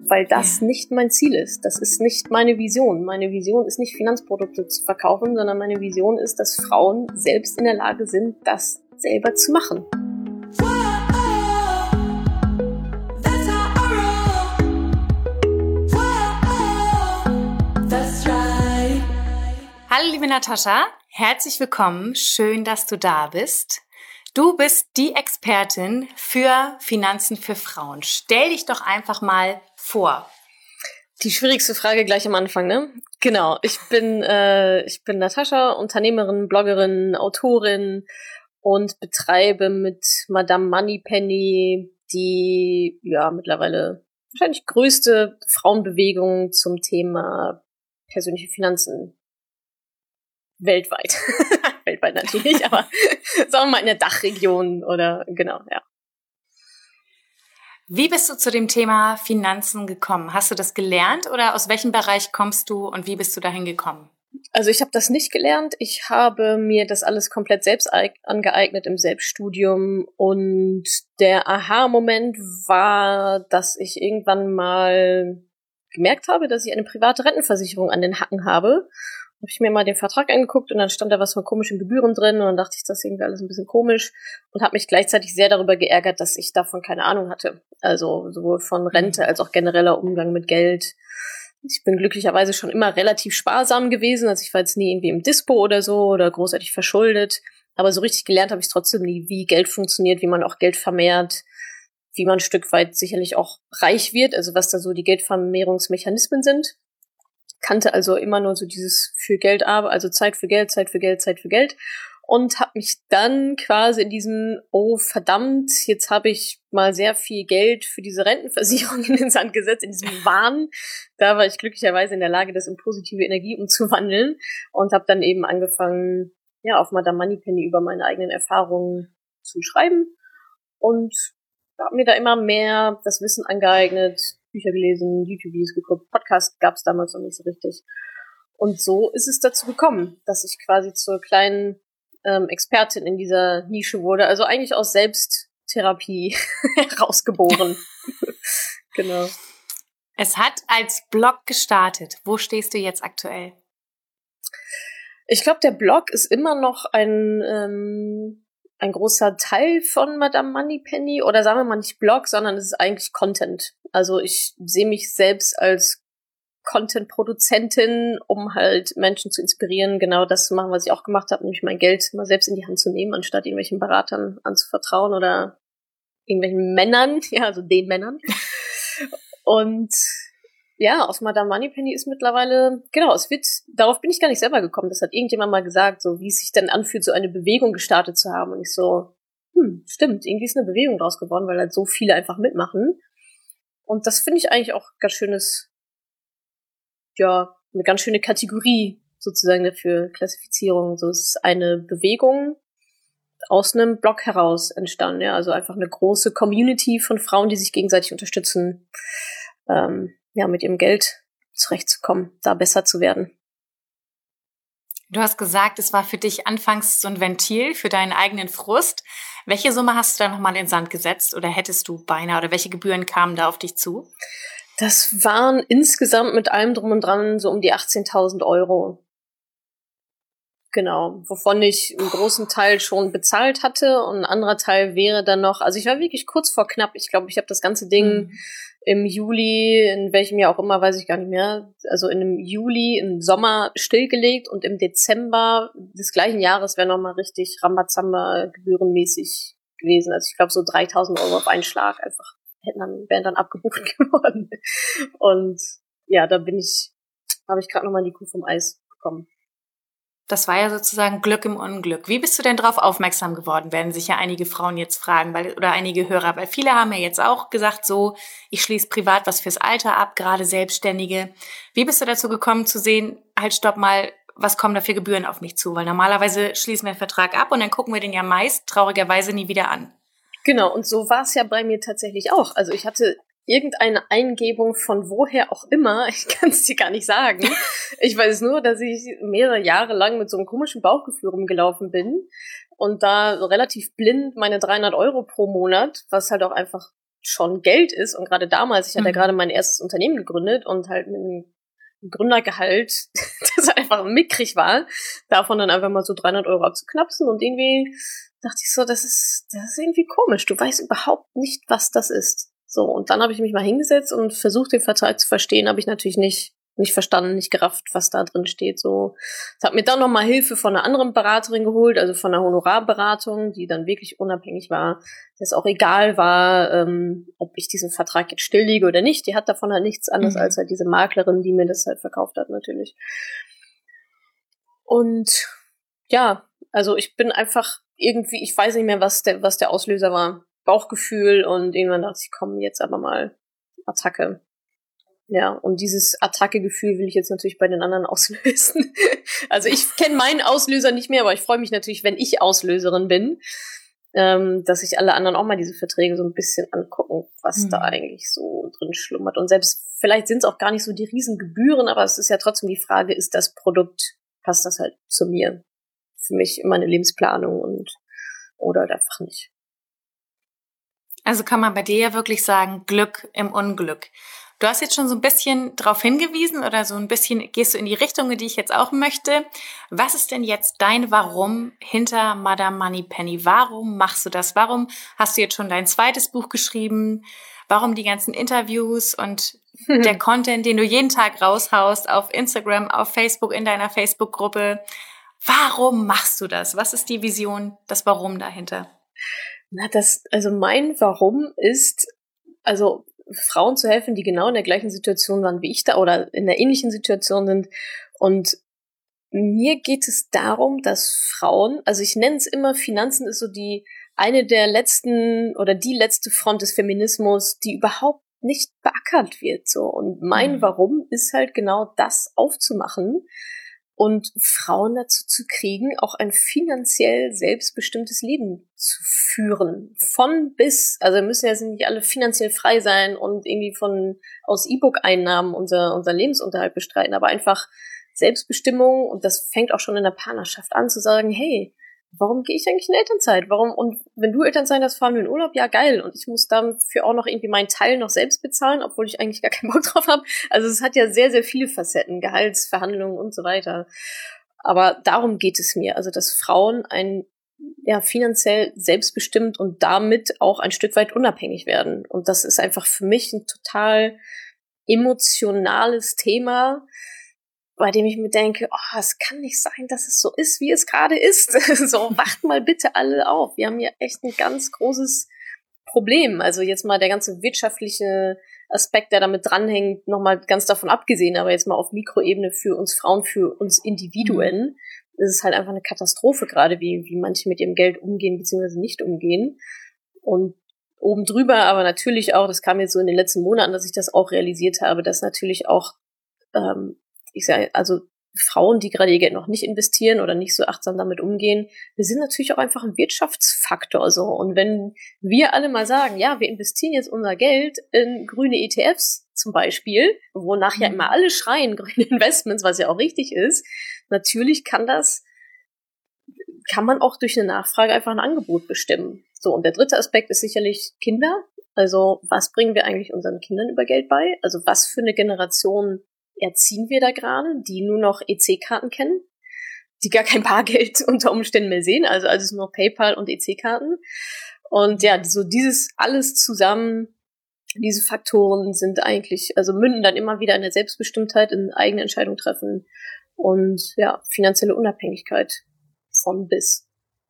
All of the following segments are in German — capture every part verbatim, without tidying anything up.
weil das Ja. nicht mein Ziel ist. Das ist nicht meine Vision. Meine Vision ist nicht, Finanzprodukte zu verkaufen, sondern meine Vision ist, dass Frauen selbst in der Lage sind, das selber zu machen. Hallo liebe Natascha, herzlich willkommen, schön, dass du da bist. Du bist die Expertin für Finanzen für Frauen. Stell dich doch einfach mal vor. Die schwierigste Frage gleich am Anfang, ne? Genau, ich bin äh, ich bin Natascha, Unternehmerin, Bloggerin, Autorin und betreibe mit Madame Moneypenny die ja mittlerweile wahrscheinlich größte Frauenbewegung zum Thema persönliche Finanzen weltweit. Weltweit natürlich, aber sagen wir mal in der Dachregion oder genau, ja. Wie bist du zu dem Thema Finanzen gekommen? Hast du das gelernt oder aus welchem Bereich kommst du und wie bist du dahin gekommen? Also ich habe das nicht gelernt. Ich habe mir das alles komplett selbst angeeignet im Selbststudium und der Aha-Moment war, dass ich irgendwann mal gemerkt habe, dass ich eine private Rentenversicherung an den Hacken habe. Habe ich mir mal den Vertrag angeguckt und dann stand da was von komischen Gebühren drin und dann dachte ich, das ist irgendwie alles ein bisschen komisch und habe mich gleichzeitig sehr darüber geärgert, dass ich davon keine Ahnung hatte. Also sowohl von Rente als auch genereller Umgang mit Geld. Ich bin glücklicherweise schon immer relativ sparsam gewesen, also ich war jetzt nie irgendwie im Dispo oder so oder großartig verschuldet, aber so richtig gelernt habe ich trotzdem nie, wie Geld funktioniert, wie man auch Geld vermehrt, wie man ein Stück weit sicherlich auch reich wird, also was da so die Geldvermehrungsmechanismen sind. Kannte also immer nur so dieses für Geld, aber also Zeit für Geld, Zeit für Geld, Zeit für Geld und habe mich dann quasi in diesem, oh verdammt, jetzt habe ich mal sehr viel Geld für diese Rentenversicherung in den Sand gesetzt, in diesem Wahn. Da war ich glücklicherweise in der Lage, das in positive Energie umzuwandeln und habe dann eben angefangen, ja, auf Madame Moneypenny über meine eigenen Erfahrungen zu schreiben und habe mir da immer mehr das Wissen angeeignet, Bücher gelesen, YouTube-Videos geguckt, Podcast gab es damals noch nicht so richtig. Und so ist es dazu gekommen, dass ich quasi zur kleinen ähm, Expertin in dieser Nische wurde. Also eigentlich aus Selbsttherapie herausgeboren. Genau. Es hat als Blog gestartet. Wo stehst du jetzt aktuell? Ich glaube, der Blog ist immer noch ein ähm, ein großer Teil von Madame Moneypenny oder sagen wir mal nicht Blog, sondern es ist eigentlich Content. Also ich sehe mich selbst als Content-Produzentin, um halt Menschen zu inspirieren, genau das zu machen, was ich auch gemacht habe, nämlich mein Geld mal selbst in die Hand zu nehmen, anstatt irgendwelchen Beratern anzuvertrauen oder irgendwelchen Männern, ja, also den Männern. Und ja, aus Madame Moneypenny ist mittlerweile, genau, es wird, darauf bin ich gar nicht selber gekommen. Das hat irgendjemand mal gesagt, so wie es sich denn anfühlt, so eine Bewegung gestartet zu haben. Und ich so, hm, stimmt, irgendwie ist eine Bewegung draus geworden, weil halt so viele einfach mitmachen. Und das finde ich eigentlich auch ganz schönes, ja, eine ganz schöne Kategorie sozusagen dafür, Klassifizierung. So, es ist eine Bewegung aus einem Blog heraus entstanden, ja, also einfach eine große Community von Frauen, die sich gegenseitig unterstützen, ähm, ja, mit ihrem Geld zurechtzukommen, da besser zu werden. Du hast gesagt, es war für dich anfangs so ein Ventil für deinen eigenen Frust. Welche Summe hast du da nochmal in den Sand gesetzt oder hättest du beinahe oder welche Gebühren kamen da auf dich zu? Das waren insgesamt mit allem drum und dran so um die achtzehntausend Euro. Genau, wovon ich einen großen Teil schon bezahlt hatte und ein anderer Teil wäre dann noch, also ich war wirklich kurz vor knapp. Ich glaube, ich habe das ganze Ding mhm. im Juli, in welchem Jahr auch immer, weiß ich gar nicht mehr, also in dem Juli, im Sommer stillgelegt und im Dezember des gleichen Jahres wäre nochmal richtig Rambazamba gebührenmäßig gewesen. Also ich glaube so dreitausend Euro auf einen Schlag einfach hätten dann, wären dann abgebucht geworden. Und ja, da bin ich, habe ich gerade nochmal die Kuh vom Eis bekommen. Das war ja sozusagen Glück im Unglück. Wie bist du denn darauf aufmerksam geworden, werden sich ja einige Frauen jetzt fragen, weil, oder einige Hörer, weil viele haben ja jetzt auch gesagt, so, ich schließe privat was fürs Alter ab, gerade Selbstständige. Wie bist du dazu gekommen zu sehen, halt stopp mal, was kommen da für Gebühren auf mich zu? Weil normalerweise schließen wir einen Vertrag ab und dann gucken wir den ja meist traurigerweise nie wieder an. Genau, und so war es ja bei mir tatsächlich auch. Also ich hatte irgendeine Eingebung von woher auch immer, ich kann es dir gar nicht sagen. Ich weiß nur, dass ich mehrere Jahre lang mit so einem komischen Bauchgefühl rumgelaufen bin und da so relativ blind meine dreihundert Euro pro Monat, was halt auch einfach schon Geld ist. Und gerade damals, ich hatte Mhm. ja gerade mein erstes Unternehmen gegründet und halt mit einem Gründergehalt, das einfach mickrig war, davon dann einfach mal so dreihundert Euro abzuknapsen. Und irgendwie dachte ich so, das ist, das ist irgendwie komisch. Du weißt überhaupt nicht, was das ist. So, und dann habe ich mich mal hingesetzt und versucht, den Vertrag zu verstehen. Habe ich natürlich nicht nicht verstanden, nicht gerafft, was da drin steht. So, ich habe mir dann noch mal Hilfe von einer anderen Beraterin geholt, also von einer Honorarberatung, die dann wirklich unabhängig war, dass auch egal war, ähm, ob ich diesen Vertrag jetzt stilllege oder nicht. Die hat davon halt nichts anderes Mhm. als halt diese Maklerin, die mir das halt verkauft hat, natürlich. Und ja, also ich bin einfach irgendwie, ich weiß nicht mehr, was der, was der Auslöser war. Bauchgefühl, und irgendwann dachte ich, komm, jetzt aber mal Attacke. Ja, und dieses Attacke-Gefühl will ich jetzt natürlich bei den anderen auslösen. Also ich kenne meinen Auslöser nicht mehr, aber ich freue mich natürlich, wenn ich Auslöserin bin, ähm, dass sich alle anderen auch mal diese Verträge so ein bisschen angucken, was Mhm. da eigentlich so drin schlummert. Und selbst, vielleicht sind es auch gar nicht so die Riesengebühren, aber es ist ja trotzdem die Frage, ist das Produkt, passt das halt zu mir? Für mich in meine Lebensplanung und oder halt einfach nicht. Also kann man bei dir ja wirklich sagen, Glück im Unglück. Du hast jetzt schon so ein bisschen drauf hingewiesen oder so ein bisschen gehst du in die Richtung, in die ich jetzt auch möchte. Was ist denn jetzt dein Warum hinter Madame Moneypenny? Warum machst du das? Warum hast du jetzt schon dein zweites Buch geschrieben? Warum die ganzen Interviews und der Content, den du jeden Tag raushaust auf Instagram, auf Facebook, in deiner Facebook-Gruppe? Warum machst du das? Was ist die Vision, das Warum dahinter? Na, das, also mein Warum ist, also Frauen zu helfen, die genau in der gleichen Situation waren wie ich da oder in der ähnlichen Situation sind. Und mir geht es darum, dass Frauen, also ich nenne es immer, Finanzen ist so die eine der letzten oder die letzte Front des Feminismus, die überhaupt nicht beackert wird. So. Und mein Mhm. Warum ist halt genau das aufzumachen und Frauen dazu zu kriegen, auch ein finanziell selbstbestimmtes Leben zu führen. Von bis, also wir müssen ja nicht alle finanziell frei sein und irgendwie von aus E-Book-Einnahmen unser, unser Lebensunterhalt bestreiten, aber einfach Selbstbestimmung, und das fängt auch schon in der Partnerschaft an, zu sagen, hey, warum gehe ich eigentlich in Elternzeit? Warum, und wenn du Elternzeit hast, fahren wir in Urlaub, ja geil, und ich muss dafür auch noch irgendwie meinen Teil noch selbst bezahlen, obwohl ich eigentlich gar keinen Bock drauf habe. Also es hat ja sehr, sehr viele Facetten, Gehaltsverhandlungen und so weiter. Aber darum geht es mir, also dass Frauen ein ja finanziell selbstbestimmt und damit auch ein Stück weit unabhängig werden. Und das ist einfach für mich ein total emotionales Thema, bei dem ich mir denke, oh, es kann nicht sein, dass es so ist, wie es gerade ist. So, wacht mal bitte alle auf. Wir haben hier echt ein ganz großes Problem. Also jetzt mal der ganze wirtschaftliche Aspekt, der damit dranhängt, nochmal ganz davon abgesehen, aber jetzt mal auf Mikroebene für uns Frauen, für uns Individuen, mhm. ist es halt einfach eine Katastrophe gerade, wie, wie manche mit ihrem Geld umgehen bzw. nicht umgehen. Und oben drüber aber natürlich auch, das kam jetzt so in den letzten Monaten, dass ich das auch realisiert habe, dass natürlich auch ähm, ich sage, also Frauen, die gerade ihr Geld noch nicht investieren oder nicht so achtsam damit umgehen, wir sind natürlich auch einfach ein Wirtschaftsfaktor so. Und wenn wir alle mal sagen, ja, wir investieren jetzt unser Geld in grüne E T Fs zum Beispiel, wonach mhm. ja immer alle schreien, grüne Investments, was ja auch richtig ist, natürlich kann das, kann man auch durch eine Nachfrage einfach ein Angebot bestimmen. So, und der dritte Aspekt ist sicherlich Kinder. Also, was bringen wir eigentlich unseren Kindern über Geld bei? Also, was für eine Generation erziehen wir da gerade, die nur noch E C-Karten kennen, die gar kein Bargeld unter Umständen mehr sehen, also alles nur noch PayPal und E C-Karten. Und ja, so dieses alles zusammen, diese Faktoren sind eigentlich, also münden dann immer wieder in der Selbstbestimmtheit, in eigene Entscheidungen treffen und ja, finanzielle Unabhängigkeit von bis.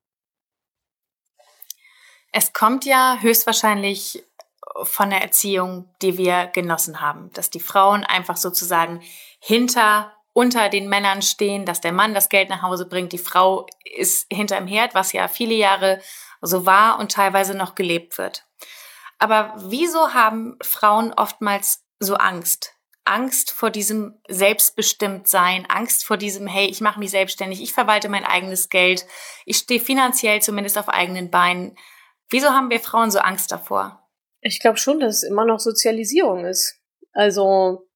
Es kommt ja höchstwahrscheinlich von der Erziehung, die wir genossen haben, dass die Frauen einfach sozusagen hinter, unter den Männern stehen, dass der Mann das Geld nach Hause bringt, die Frau ist hinterm Herd, was ja viele Jahre so war und teilweise noch gelebt wird. Aber wieso haben Frauen oftmals so Angst? Angst vor diesem Selbstbestimmtsein, Angst vor diesem, hey, ich mache mich selbstständig, ich verwalte mein eigenes Geld, ich stehe finanziell zumindest auf eigenen Beinen. Wieso haben wir Frauen so Angst davor? Ich glaube schon, dass es immer noch Sozialisierung ist. Also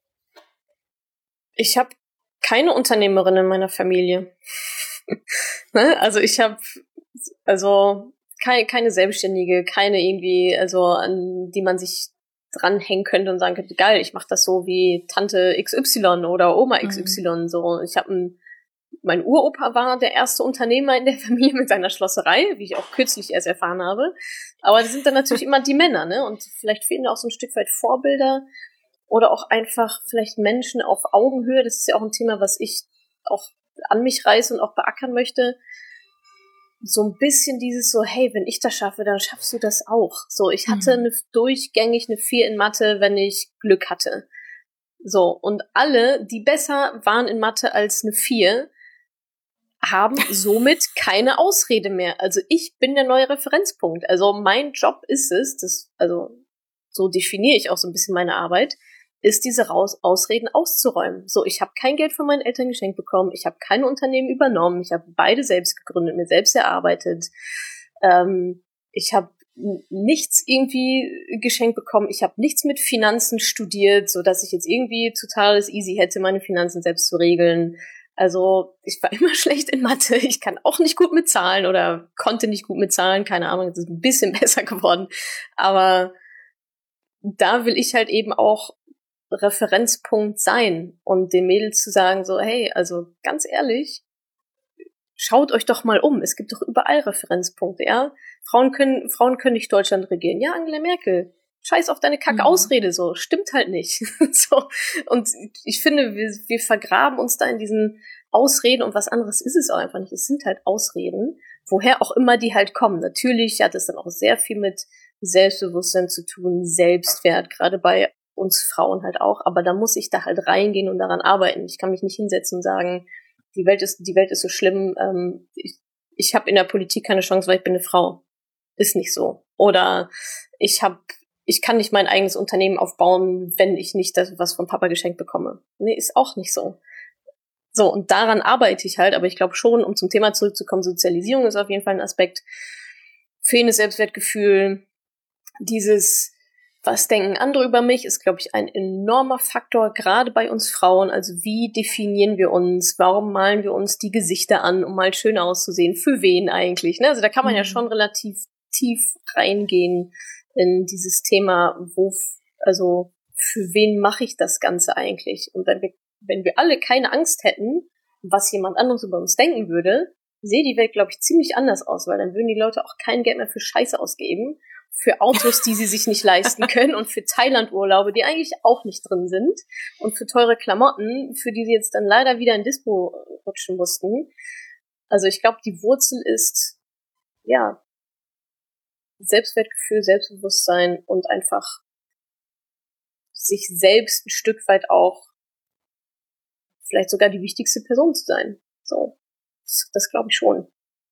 ich habe keine Unternehmerin in meiner Familie. Ne? Also ich habe, also keine, keine Selbstständige, keine irgendwie, also an die man sich dranhängen könnte und sagen könnte, geil, ich mache das so wie Tante X Y oder Oma X Y. Mhm. So, ich habe ein Mein Uropa war der erste Unternehmer in der Familie mit seiner Schlosserei, wie ich auch kürzlich erst erfahren habe. Aber das sind dann natürlich immer die Männer, ne? Und vielleicht fehlen da auch so ein Stück weit Vorbilder oder auch einfach vielleicht Menschen auf Augenhöhe. Das ist ja auch ein Thema, was ich auch an mich reiße und auch beackern möchte. So ein bisschen dieses so, hey, wenn ich das schaffe, dann schaffst du das auch. So, ich hatte mhm. eine, durchgängig eine vier in Mathe, wenn ich Glück hatte. So, und alle, die besser waren in Mathe als eine vier, haben somit keine Ausrede mehr. Also ich bin der neue Referenzpunkt. Also mein Job ist es, das, also so definiere ich auch so ein bisschen meine Arbeit, ist diese Raus- Ausreden auszuräumen. So, ich habe kein Geld von meinen Eltern geschenkt bekommen, ich habe keine Unternehmen übernommen, ich habe beide selbst gegründet, mir selbst erarbeitet. Ähm, ich habe nichts irgendwie geschenkt bekommen, ich habe nichts mit Finanzen studiert, so dass ich jetzt irgendwie totales easy hätte, meine Finanzen selbst zu regeln. Also ich war immer schlecht in Mathe, ich kann auch nicht gut mit Zahlen oder konnte nicht gut mit Zahlen, keine Ahnung, es ist ein bisschen besser geworden. Aber da will ich halt eben auch Referenzpunkt sein und den Mädels zu sagen so, hey, also ganz ehrlich, schaut euch doch mal um, es gibt doch überall Referenzpunkte, ja. Frauen können, Frauen können nicht Deutschland regieren. Ja, Angela Merkel. Scheiß auf deine Kack-Ausrede, so. Stimmt halt nicht. So. Und ich finde, wir, wir vergraben uns da in diesen Ausreden und was anderes ist es auch einfach nicht. Es sind halt Ausreden, woher auch immer die halt kommen. Natürlich hat es dann auch sehr viel mit Selbstbewusstsein zu tun, Selbstwert, gerade bei uns Frauen halt auch. Aber da muss ich da halt reingehen und daran arbeiten. Ich kann mich nicht hinsetzen und sagen, die Welt ist, die Welt ist so schlimm, ähm, ich, ich habe in der Politik keine Chance, weil ich bin eine Frau. Ist nicht so. Oder ich habe ich kann nicht mein eigenes Unternehmen aufbauen, wenn ich nicht das was von Papa geschenkt bekomme. Nee, ist auch nicht so. So, und daran arbeite ich halt, aber ich glaube schon, um zum Thema zurückzukommen, Sozialisierung ist auf jeden Fall ein Aspekt. Fehlendes Selbstwertgefühl, dieses, was denken andere über mich, ist, glaube ich, ein enormer Faktor, gerade bei uns Frauen. Also wie definieren wir uns? Warum malen wir uns die Gesichter an, um mal schön auszusehen? Für wen eigentlich? Ne? Also da kann man mhm. ja schon relativ tief reingehen in dieses Thema, wo, also für wen mache ich das Ganze eigentlich? Und wenn wir, wenn wir alle keine Angst hätten, was jemand anderes über uns denken würde, sähe die Welt, glaube ich, ziemlich anders aus, weil dann würden die Leute auch kein Geld mehr für Scheiße ausgeben, für Autos, die sie sich nicht leisten können und für Thailand-Urlaube, die eigentlich auch nicht drin sind und für teure Klamotten, für die sie jetzt dann leider wieder in Dispo rutschen mussten. Also ich glaube, die Wurzel ist, ja, Selbstwertgefühl, Selbstbewusstsein und einfach sich selbst ein Stück weit auch vielleicht sogar die wichtigste Person zu sein. So, das, das glaube ich schon.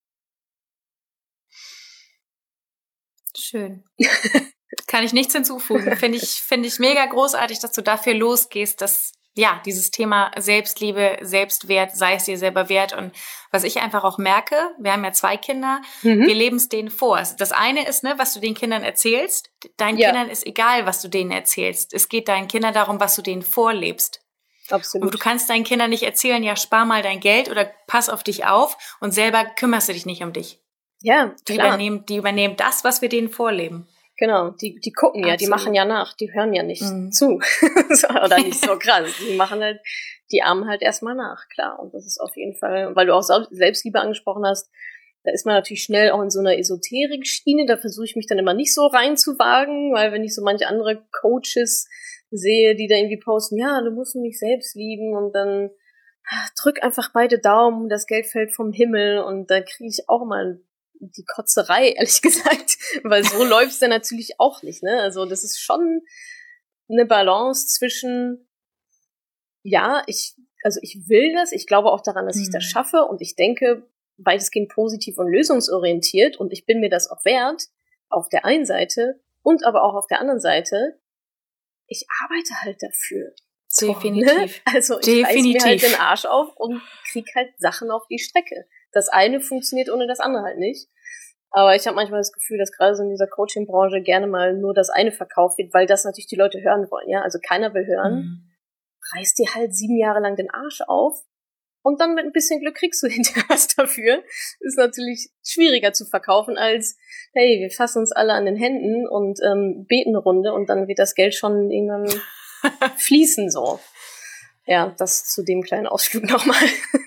Schön. Kann ich nichts hinzufügen. Finde ich, finde ich mega großartig, dass du dafür losgehst, dass ja, dieses Thema Selbstliebe, Selbstwert, sei es dir selber wert. Und was ich einfach auch merke, wir haben ja zwei Kinder, mhm. wir leben es denen vor. Das eine ist, ne, was du den Kindern erzählst. Deinen ja. Kindern ist egal, was du denen erzählst. Es geht deinen Kindern darum, was du denen vorlebst. Absolut. Und du kannst deinen Kindern nicht erzählen, ja, spar mal dein Geld oder pass auf dich auf und selber kümmerst du dich nicht um dich. Ja, die klar. übernehmen, die übernehmen das, was wir denen vorleben. Genau, die, die gucken ja, Absolut. Die machen ja nach, die hören ja nicht mhm. zu. Oder nicht so krass. Die machen halt, die ahmen halt erstmal nach, klar. Und das ist auf jeden Fall, weil du auch Selbstliebe angesprochen hast, da ist man natürlich schnell auch in so einer Esoterik-Schiene, da versuche ich mich dann immer nicht so reinzuwagen, weil wenn ich so manche andere Coaches sehe, die da irgendwie posten, ja, du musst dich selbst lieben und dann ach, drück einfach beide Daumen, das Geld fällt vom Himmel und da kriege ich auch mal die Kotzerei, ehrlich gesagt, weil so läuft's dann natürlich auch nicht, ne? Also das ist schon eine Balance zwischen, ja, ich, also ich will das, ich glaube auch daran, dass mhm. ich das schaffe und ich denke weitestgehend positiv und lösungsorientiert und ich bin mir das auch wert, auf der einen Seite und aber auch auf der anderen Seite, ich arbeite halt dafür. So, Definitiv. Ne? Also ich Definitiv. reiß mir halt den Arsch auf und krieg halt Sachen auf die Strecke. Das eine funktioniert ohne das andere halt nicht. Aber ich habe manchmal das Gefühl, dass gerade so in dieser Coaching-Branche gerne mal nur das eine verkauft wird, weil das natürlich die Leute hören wollen. Ja, also keiner will hören. Mhm. Reiß dir halt sieben Jahre lang den Arsch auf und dann mit ein bisschen Glück kriegst du hinterher was dafür. Ist natürlich schwieriger zu verkaufen als, hey, wir fassen uns alle an den Händen und ähm, beten eine Runde und dann wird das Geld schon irgendwann fließen so. Ja, das zu dem kleinen Ausflug nochmal.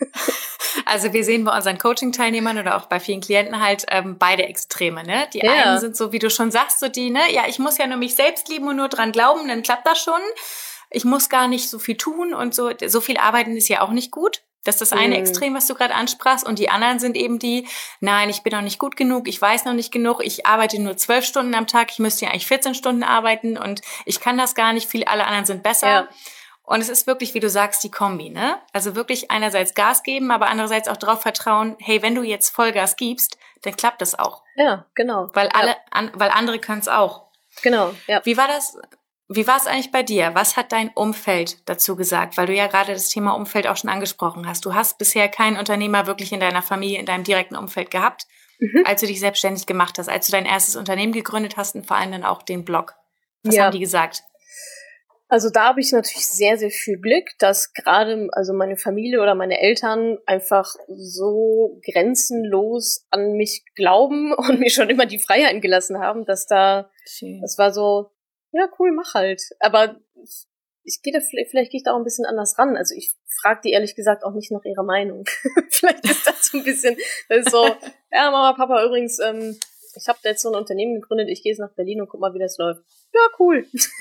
Also wir sehen bei unseren Coaching-Teilnehmern oder auch bei vielen Klienten halt ähm, beide Extreme, ne? Die ja. einen sind so, wie du schon sagst, so die, ne? Ja, ich muss ja nur mich selbst lieben und nur dran glauben, dann klappt das schon. Ich muss gar nicht so viel tun und so. So viel arbeiten ist ja auch nicht gut. Das ist das eine mhm. Extrem, was du gerade ansprachst. Und die anderen sind eben die, nein, ich bin noch nicht gut genug, ich weiß noch nicht genug, ich arbeite nur zwölf Stunden am Tag, ich müsste ja eigentlich vierzehn Stunden arbeiten und ich kann das gar nicht, viele, alle anderen sind besser. Ja. Und es ist wirklich, wie du sagst, die Kombi, ne? Also wirklich einerseits Gas geben, aber andererseits auch darauf vertrauen, hey, wenn du jetzt Vollgas gibst, dann klappt das auch. Ja, genau. Weil alle, ja. an, weil andere können es auch. Genau, ja. Wie war das, wie war es eigentlich bei dir? Was hat dein Umfeld dazu gesagt? Weil du ja gerade das Thema Umfeld auch schon angesprochen hast. Du hast bisher keinen Unternehmer wirklich in deiner Familie, in deinem direkten Umfeld gehabt, mhm. als du dich selbstständig gemacht hast, als du dein erstes Unternehmen gegründet hast und vor allem dann auch den Blog. Was ja. haben die gesagt? Also da habe ich natürlich sehr, sehr viel Glück, dass gerade also meine Familie oder meine Eltern einfach so grenzenlos an mich glauben und mir schon immer die Freiheiten gelassen haben, dass da, Schön. das war so, ja cool, mach halt. Aber ich, ich gehe da, vielleicht, vielleicht gehe ich da auch ein bisschen anders ran. Also ich frage die ehrlich gesagt auch nicht nach ihrer Meinung. Vielleicht ist das so ein bisschen, das ist so, ja Mama, Papa, übrigens, ähm, ich habe jetzt so ein Unternehmen gegründet, ich gehe jetzt nach Berlin und guck mal, wie das läuft. Ja, cool.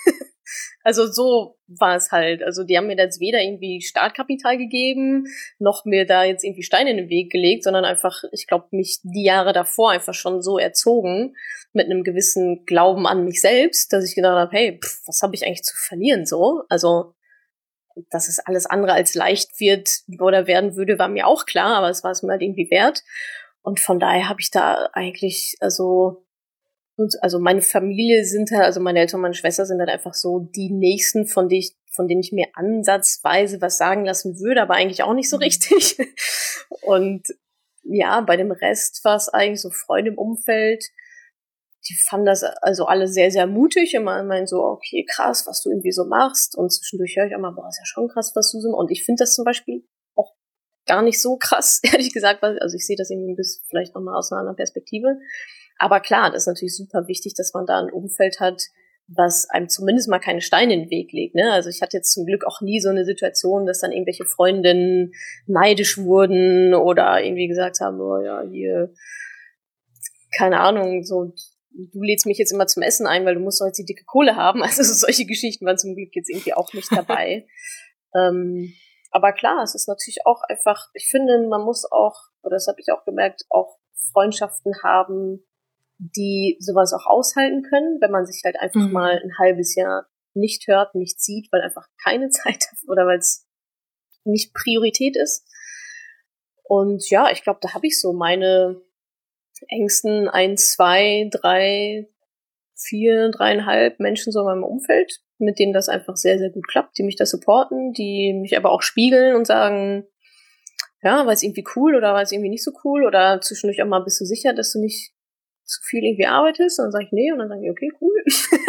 Also so war es halt. Also die haben mir da jetzt weder irgendwie Startkapital gegeben, noch mir da jetzt irgendwie Steine in den Weg gelegt, sondern einfach, ich glaube, mich die Jahre davor einfach schon so erzogen, mit einem gewissen Glauben an mich selbst, dass ich gedacht habe, hey, pff, was habe ich eigentlich zu verlieren so? Also, dass es alles andere als leicht wird oder werden würde, war mir auch klar, aber es war es mir halt irgendwie wert. Und von daher habe ich da eigentlich, also Und also meine Familie sind halt, also meine Eltern und meine Schwester sind halt einfach so die Nächsten, von denen ich, von denen ich mir ansatzweise was sagen lassen würde, aber eigentlich auch nicht so richtig. Und ja, bei dem Rest war es eigentlich so Freunde im Umfeld, die fanden das also alle sehr, sehr mutig. Immer meinen so, okay, krass, was du irgendwie so machst. Und zwischendurch höre ich immer, boah, ist ja schon krass, was du so machst. Und ich finde das zum Beispiel auch gar nicht so krass, ehrlich gesagt, weil, also ich sehe das irgendwie ein bisschen vielleicht nochmal aus einer anderen Perspektive. Aber klar, das ist natürlich super wichtig, dass man da ein Umfeld hat, was einem zumindest mal keine Steine in den Weg legt. Ne? Also ich hatte jetzt zum Glück auch nie so eine Situation, dass dann irgendwelche Freundinnen neidisch wurden oder irgendwie gesagt haben, oh ja, hier, keine Ahnung, so, du lädst mich jetzt immer zum Essen ein, weil du musst doch jetzt die dicke Kohle haben. Also solche Geschichten waren zum Glück jetzt irgendwie auch nicht dabei. ähm, aber klar, es ist natürlich auch einfach, ich finde, man muss auch, oder das habe ich auch gemerkt, auch Freundschaften haben, die sowas auch aushalten können, wenn man sich halt einfach mhm. mal ein halbes Jahr nicht hört, nicht sieht, weil einfach keine Zeit hat oder weil es nicht Priorität ist. Und ja, ich glaube, da habe ich so meine engsten ein, zwei, drei, vier, dreieinhalb Menschen so in meinem Umfeld, mit denen das einfach sehr, sehr gut klappt, die mich da supporten, die mich aber auch spiegeln und sagen, ja, war es irgendwie cool oder war es irgendwie nicht so cool oder zwischendurch auch mal, bist du sicher, dass du nicht zu viel irgendwie arbeitest? Und dann sage ich, nee, und dann sage ich, okay, cool.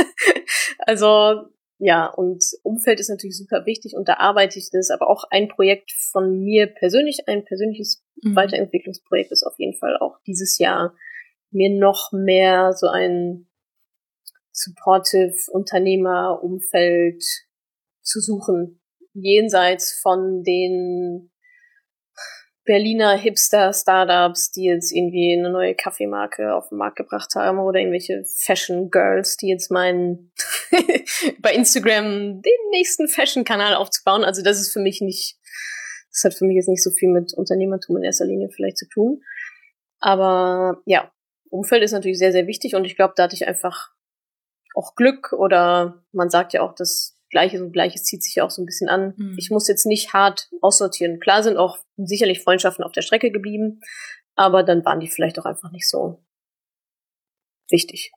Also, ja, und Umfeld ist natürlich super wichtig und da arbeite ich das, aber auch ein Projekt von mir persönlich, ein persönliches mhm. Weiterentwicklungsprojekt ist auf jeden Fall auch dieses Jahr mir noch mehr so ein supportive Unternehmerumfeld zu suchen, jenseits von den Berliner Hipster-Startups, die jetzt irgendwie eine neue Kaffeemarke auf den Markt gebracht haben oder irgendwelche Fashion-Girls, die jetzt meinen, bei Instagram den nächsten Fashion-Kanal aufzubauen. Also das ist für mich nicht, das hat für mich jetzt nicht so viel mit Unternehmertum in erster Linie vielleicht zu tun. Aber ja, Umfeld ist natürlich sehr, sehr wichtig und ich glaube, da hatte ich einfach auch Glück oder man sagt ja auch, das Gleiches und Gleiches zieht sich ja auch so ein bisschen an. Mhm. Ich muss jetzt nicht hart aussortieren. Klar sind auch sicherlich Freundschaften auf der Strecke geblieben, aber dann waren die vielleicht auch einfach nicht so wichtig.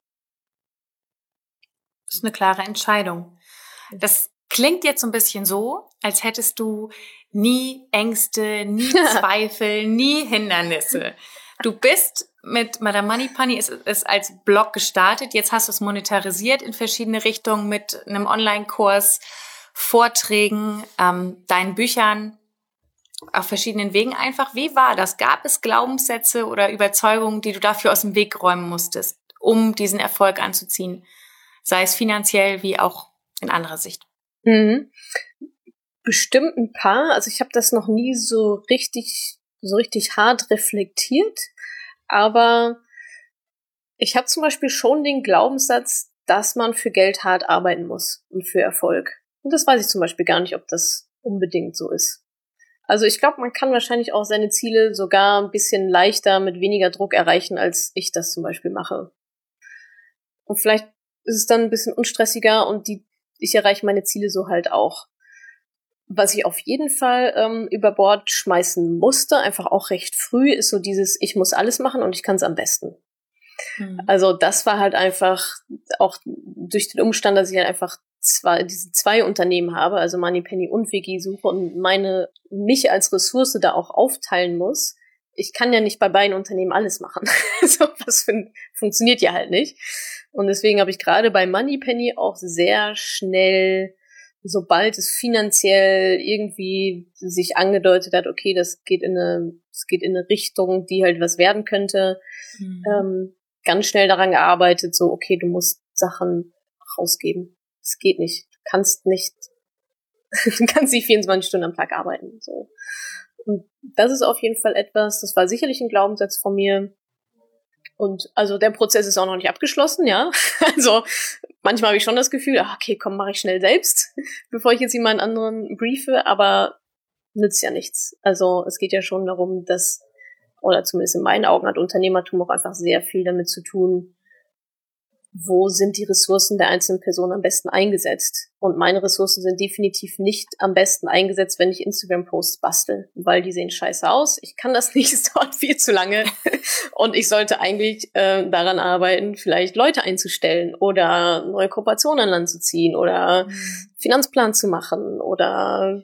Das ist eine klare Entscheidung. Das klingt jetzt so ein bisschen so, als hättest du nie Ängste, nie Zweifel, nie Hindernisse. Du bist mit Madame Moneypenny ist, ist als Blog gestartet. Jetzt hast du es monetarisiert in verschiedene Richtungen mit einem Online-Kurs, Vorträgen, ähm, deinen Büchern. auf verschiedenen Wegen einfach. Wie war das? Gab es Glaubenssätze oder Überzeugungen, die du dafür aus dem Weg räumen musstest, um diesen Erfolg anzuziehen? Sei es finanziell wie auch in anderer Sicht. Mhm. Bestimmt ein paar. Also ich habe das noch nie so richtig, so richtig hart reflektiert. Aber ich habe zum Beispiel schon den Glaubenssatz, dass man für Geld hart arbeiten muss und für Erfolg. Und das weiß ich zum Beispiel gar nicht, ob das unbedingt so ist. Also ich glaube, man kann wahrscheinlich auch seine Ziele sogar ein bisschen leichter mit weniger Druck erreichen, als ich das zum Beispiel mache. Und vielleicht ist es dann ein bisschen unstressiger und die, ich erreiche meine Ziele so halt auch. Was ich auf jeden Fall ähm, über Bord schmeißen musste, einfach auch recht früh, ist so dieses, ich muss alles machen und ich kann es am besten. Mhm. Also das war halt einfach auch durch den Umstand, dass ich halt einfach zwei, diese zwei Unternehmen habe, also Moneypenny und Wikisuche und meine, mich als Ressource da auch aufteilen muss. Ich kann ja nicht bei beiden Unternehmen alles machen. So, das fun- funktioniert ja halt nicht. Und deswegen habe ich gerade bei Moneypenny auch sehr schnell, sobald es finanziell irgendwie sich angedeutet hat, okay, das geht in eine, das geht in eine Richtung, die halt was werden könnte, mhm. ähm, ganz schnell daran gearbeitet, so, okay, du musst Sachen rausgeben. Es geht nicht. Du kannst nicht, du kannst nicht vierundzwanzig Stunden am Tag arbeiten, so. Und das ist auf jeden Fall etwas, das war sicherlich ein Glaubenssatz von mir. Und also der Prozess ist auch noch nicht abgeschlossen, ja. Also manchmal habe ich schon das Gefühl, ach, okay, komm, mache ich schnell selbst, bevor ich jetzt jemand anderen briefe, aber nützt ja nichts. Also es geht ja schon darum, dass, oder zumindest in meinen Augen hat Unternehmertum auch einfach sehr viel damit zu tun, wo sind die Ressourcen der einzelnen Person am besten eingesetzt. Und meine Ressourcen sind definitiv nicht am besten eingesetzt, wenn ich Instagram-Posts bastel, weil die sehen scheiße aus. Ich kann das nicht, es dauert viel zu lange. Und ich sollte eigentlich äh, daran arbeiten, vielleicht Leute einzustellen oder neue Kooperationen an Land zu ziehen oder mhm. Finanzplan zu machen oder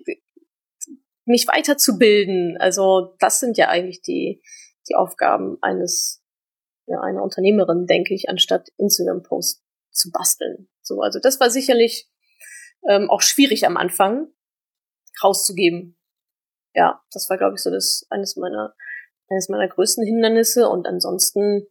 mich weiterzubilden. Also das sind ja eigentlich die, die Aufgaben eines ja, eine Unternehmerin, denke ich, anstatt Instagram-Posts zu basteln. So, also das war sicherlich ähm, auch schwierig am Anfang rauszugeben. Ja, das war, glaube ich, so das eines meiner eines meiner größten Hindernisse. Und ansonsten,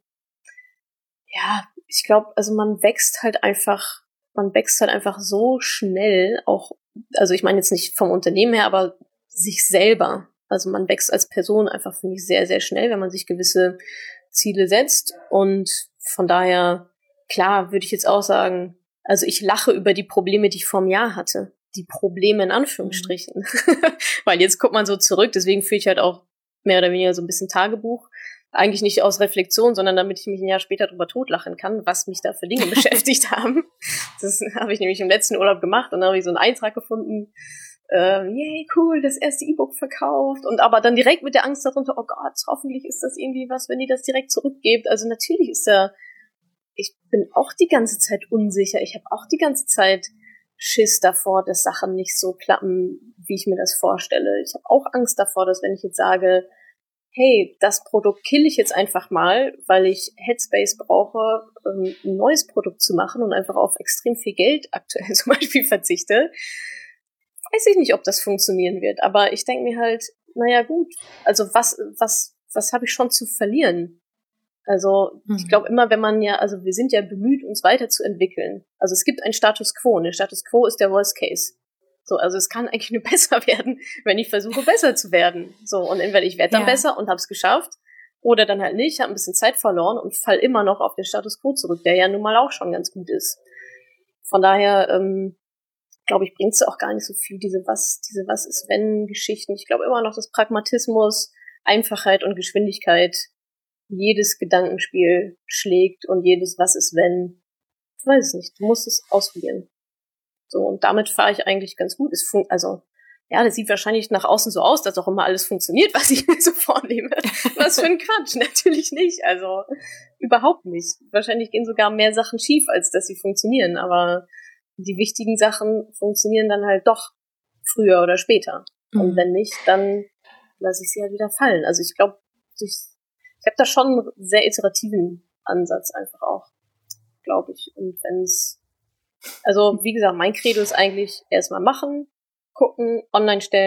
ja, ich glaube, also man wächst halt einfach, man wächst halt einfach so schnell, auch, also ich meine jetzt nicht vom Unternehmen her, aber sich selber. Also man wächst als Person einfach, finde ich, sehr, sehr schnell, wenn man sich gewisse Ziele setzt. Und von daher, klar, würde ich jetzt auch sagen, also ich lache über die Probleme, die ich vor einem Jahr hatte. Die Probleme in Anführungsstrichen. Mhm. Weil jetzt guckt man so zurück, deswegen führe ich halt auch mehr oder weniger so ein bisschen Tagebuch. Eigentlich nicht aus Reflexion, sondern damit ich mich ein Jahr später drüber totlachen kann, was mich da für Dinge beschäftigt haben. Das habe ich nämlich im letzten Urlaub gemacht und dann habe ich so einen Eintrag gefunden, äh, yay, cool, das erste E-Book verkauft und aber dann direkt mit der Angst darunter, oh Gott, hoffentlich ist das irgendwie was, wenn die das direkt zurückgebt. Also natürlich ist da, ich bin auch die ganze Zeit unsicher, ich habe auch die ganze Zeit Schiss davor, dass Sachen nicht so klappen, wie ich mir das vorstelle. Ich habe auch Angst davor, dass wenn ich jetzt sage, hey, das Produkt kill ich jetzt einfach mal, weil ich Headspace brauche, um ein neues Produkt zu machen und einfach auf extrem viel Geld aktuell zum Beispiel verzichte, weiß ich nicht, ob das funktionieren wird. Aber ich denke mir halt, naja gut, also was, was, was habe ich schon zu verlieren? Also mhm. ich glaube immer, wenn man ja, also wir sind ja bemüht, uns weiterzuentwickeln. Also es gibt einen Status Quo und der Status Quo ist der Worst Case. So, also es kann eigentlich nur besser werden, wenn ich versuche, besser zu werden. So, und entweder ich werde dann ja. besser und habe es geschafft, oder dann halt nicht, habe ein bisschen Zeit verloren und fall immer noch auf den Status Quo zurück, der ja nun mal auch schon ganz gut ist. Von daher, ähm, glaube ich, bringt es auch gar nicht so viel, diese was, diese Was-ist-wenn-Geschichten. Ich glaube immer noch, dass Pragmatismus, Einfachheit und Geschwindigkeit jedes Gedankenspiel schlägt und jedes Was-ist-wenn. Ich weiß es nicht, du musst es ausprobieren. So, und damit fahre ich eigentlich ganz gut. Es fun- also, ja, das sieht wahrscheinlich nach außen so aus, dass auch immer alles funktioniert, was ich mir so vornehme. Was für ein Quatsch, natürlich nicht. Also, überhaupt nicht. Wahrscheinlich gehen sogar mehr Sachen schief, als dass sie funktionieren. Aber die wichtigen Sachen funktionieren dann halt doch früher oder später. Mhm. Und wenn nicht, dann lasse ich sie halt wieder fallen. Also ich glaube, ich, ich habe da schon einen sehr iterativen Ansatz einfach auch, glaube ich. Und wenn es Also, wie gesagt, mein Credo ist eigentlich erstmal machen, gucken, online stellen,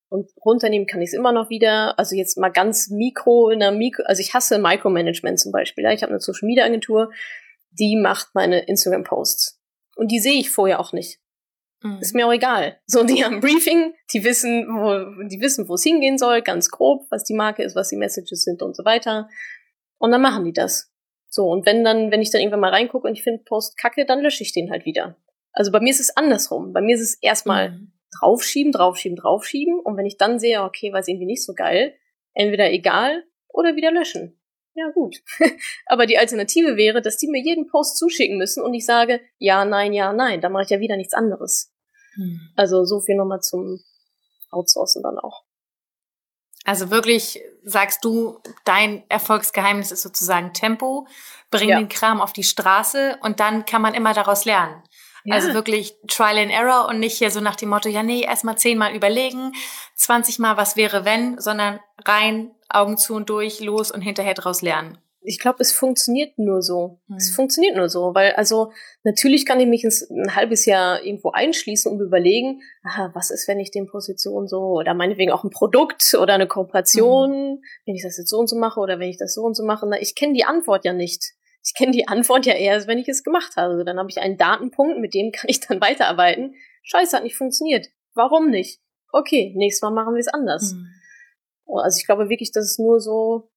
Und runternehmen kann ich es immer noch wieder. Also jetzt mal ganz mikro in der Mikro, also ich hasse Micromanagement zum Beispiel. Ja? Ich habe eine Social Media Agentur, die macht meine Instagram-Posts. Und die sehe ich vorher auch nicht. Mhm. Ist mir auch egal. So, die haben ein Briefing, die wissen, wo, die wissen, wo es hingehen soll, ganz grob, was die Marke ist, was die Messages sind und so weiter. Und dann machen die das. So, und wenn dann, wenn ich dann irgendwann mal reingucke und ich finde Post kacke, dann lösche ich den halt wieder. Also bei mir ist es andersrum. Bei mir ist es erstmal mhm. draufschieben, draufschieben, draufschieben. Und wenn ich dann sehe, okay, war es irgendwie nicht so geil, entweder egal oder wieder löschen. Ja, gut. Aber die Alternative wäre, dass die mir jeden Post zuschicken müssen und ich sage, ja, nein, ja, nein. Dann mache ich ja wieder nichts anderes. Hm. Also so viel nochmal zum Outsourcen dann auch. Also wirklich, sagst du, dein Erfolgsgeheimnis ist sozusagen Tempo, bring ja. den Kram auf die Straße und dann kann man immer daraus lernen. Ja. Also wirklich Trial and Error und nicht hier so nach dem Motto, ja nee, erstmal zehnmal überlegen, zwanzig Mal was wäre wenn, sondern rein, Augen zu und durch, los und hinterher draus lernen. Ich glaube, es funktioniert nur so. Hm. Es funktioniert nur so, weil also natürlich kann ich mich ins, ein halbes Jahr irgendwo einschließen und überlegen, aha, was ist, wenn ich den Position so, oder meinetwegen auch ein Produkt oder eine Kooperation, hm. wenn ich das jetzt so und so mache oder wenn ich das so und so mache. Na, ich kenne die Antwort ja nicht. Ich kenne die Antwort ja erst, wenn ich es gemacht habe. Also dann habe ich einen Datenpunkt, mit dem kann ich dann weiterarbeiten. Scheiße, hat nicht funktioniert. Warum nicht? Okay, nächstes Mal machen wir es anders. Hm. Also ich glaube wirklich, dass es nur so,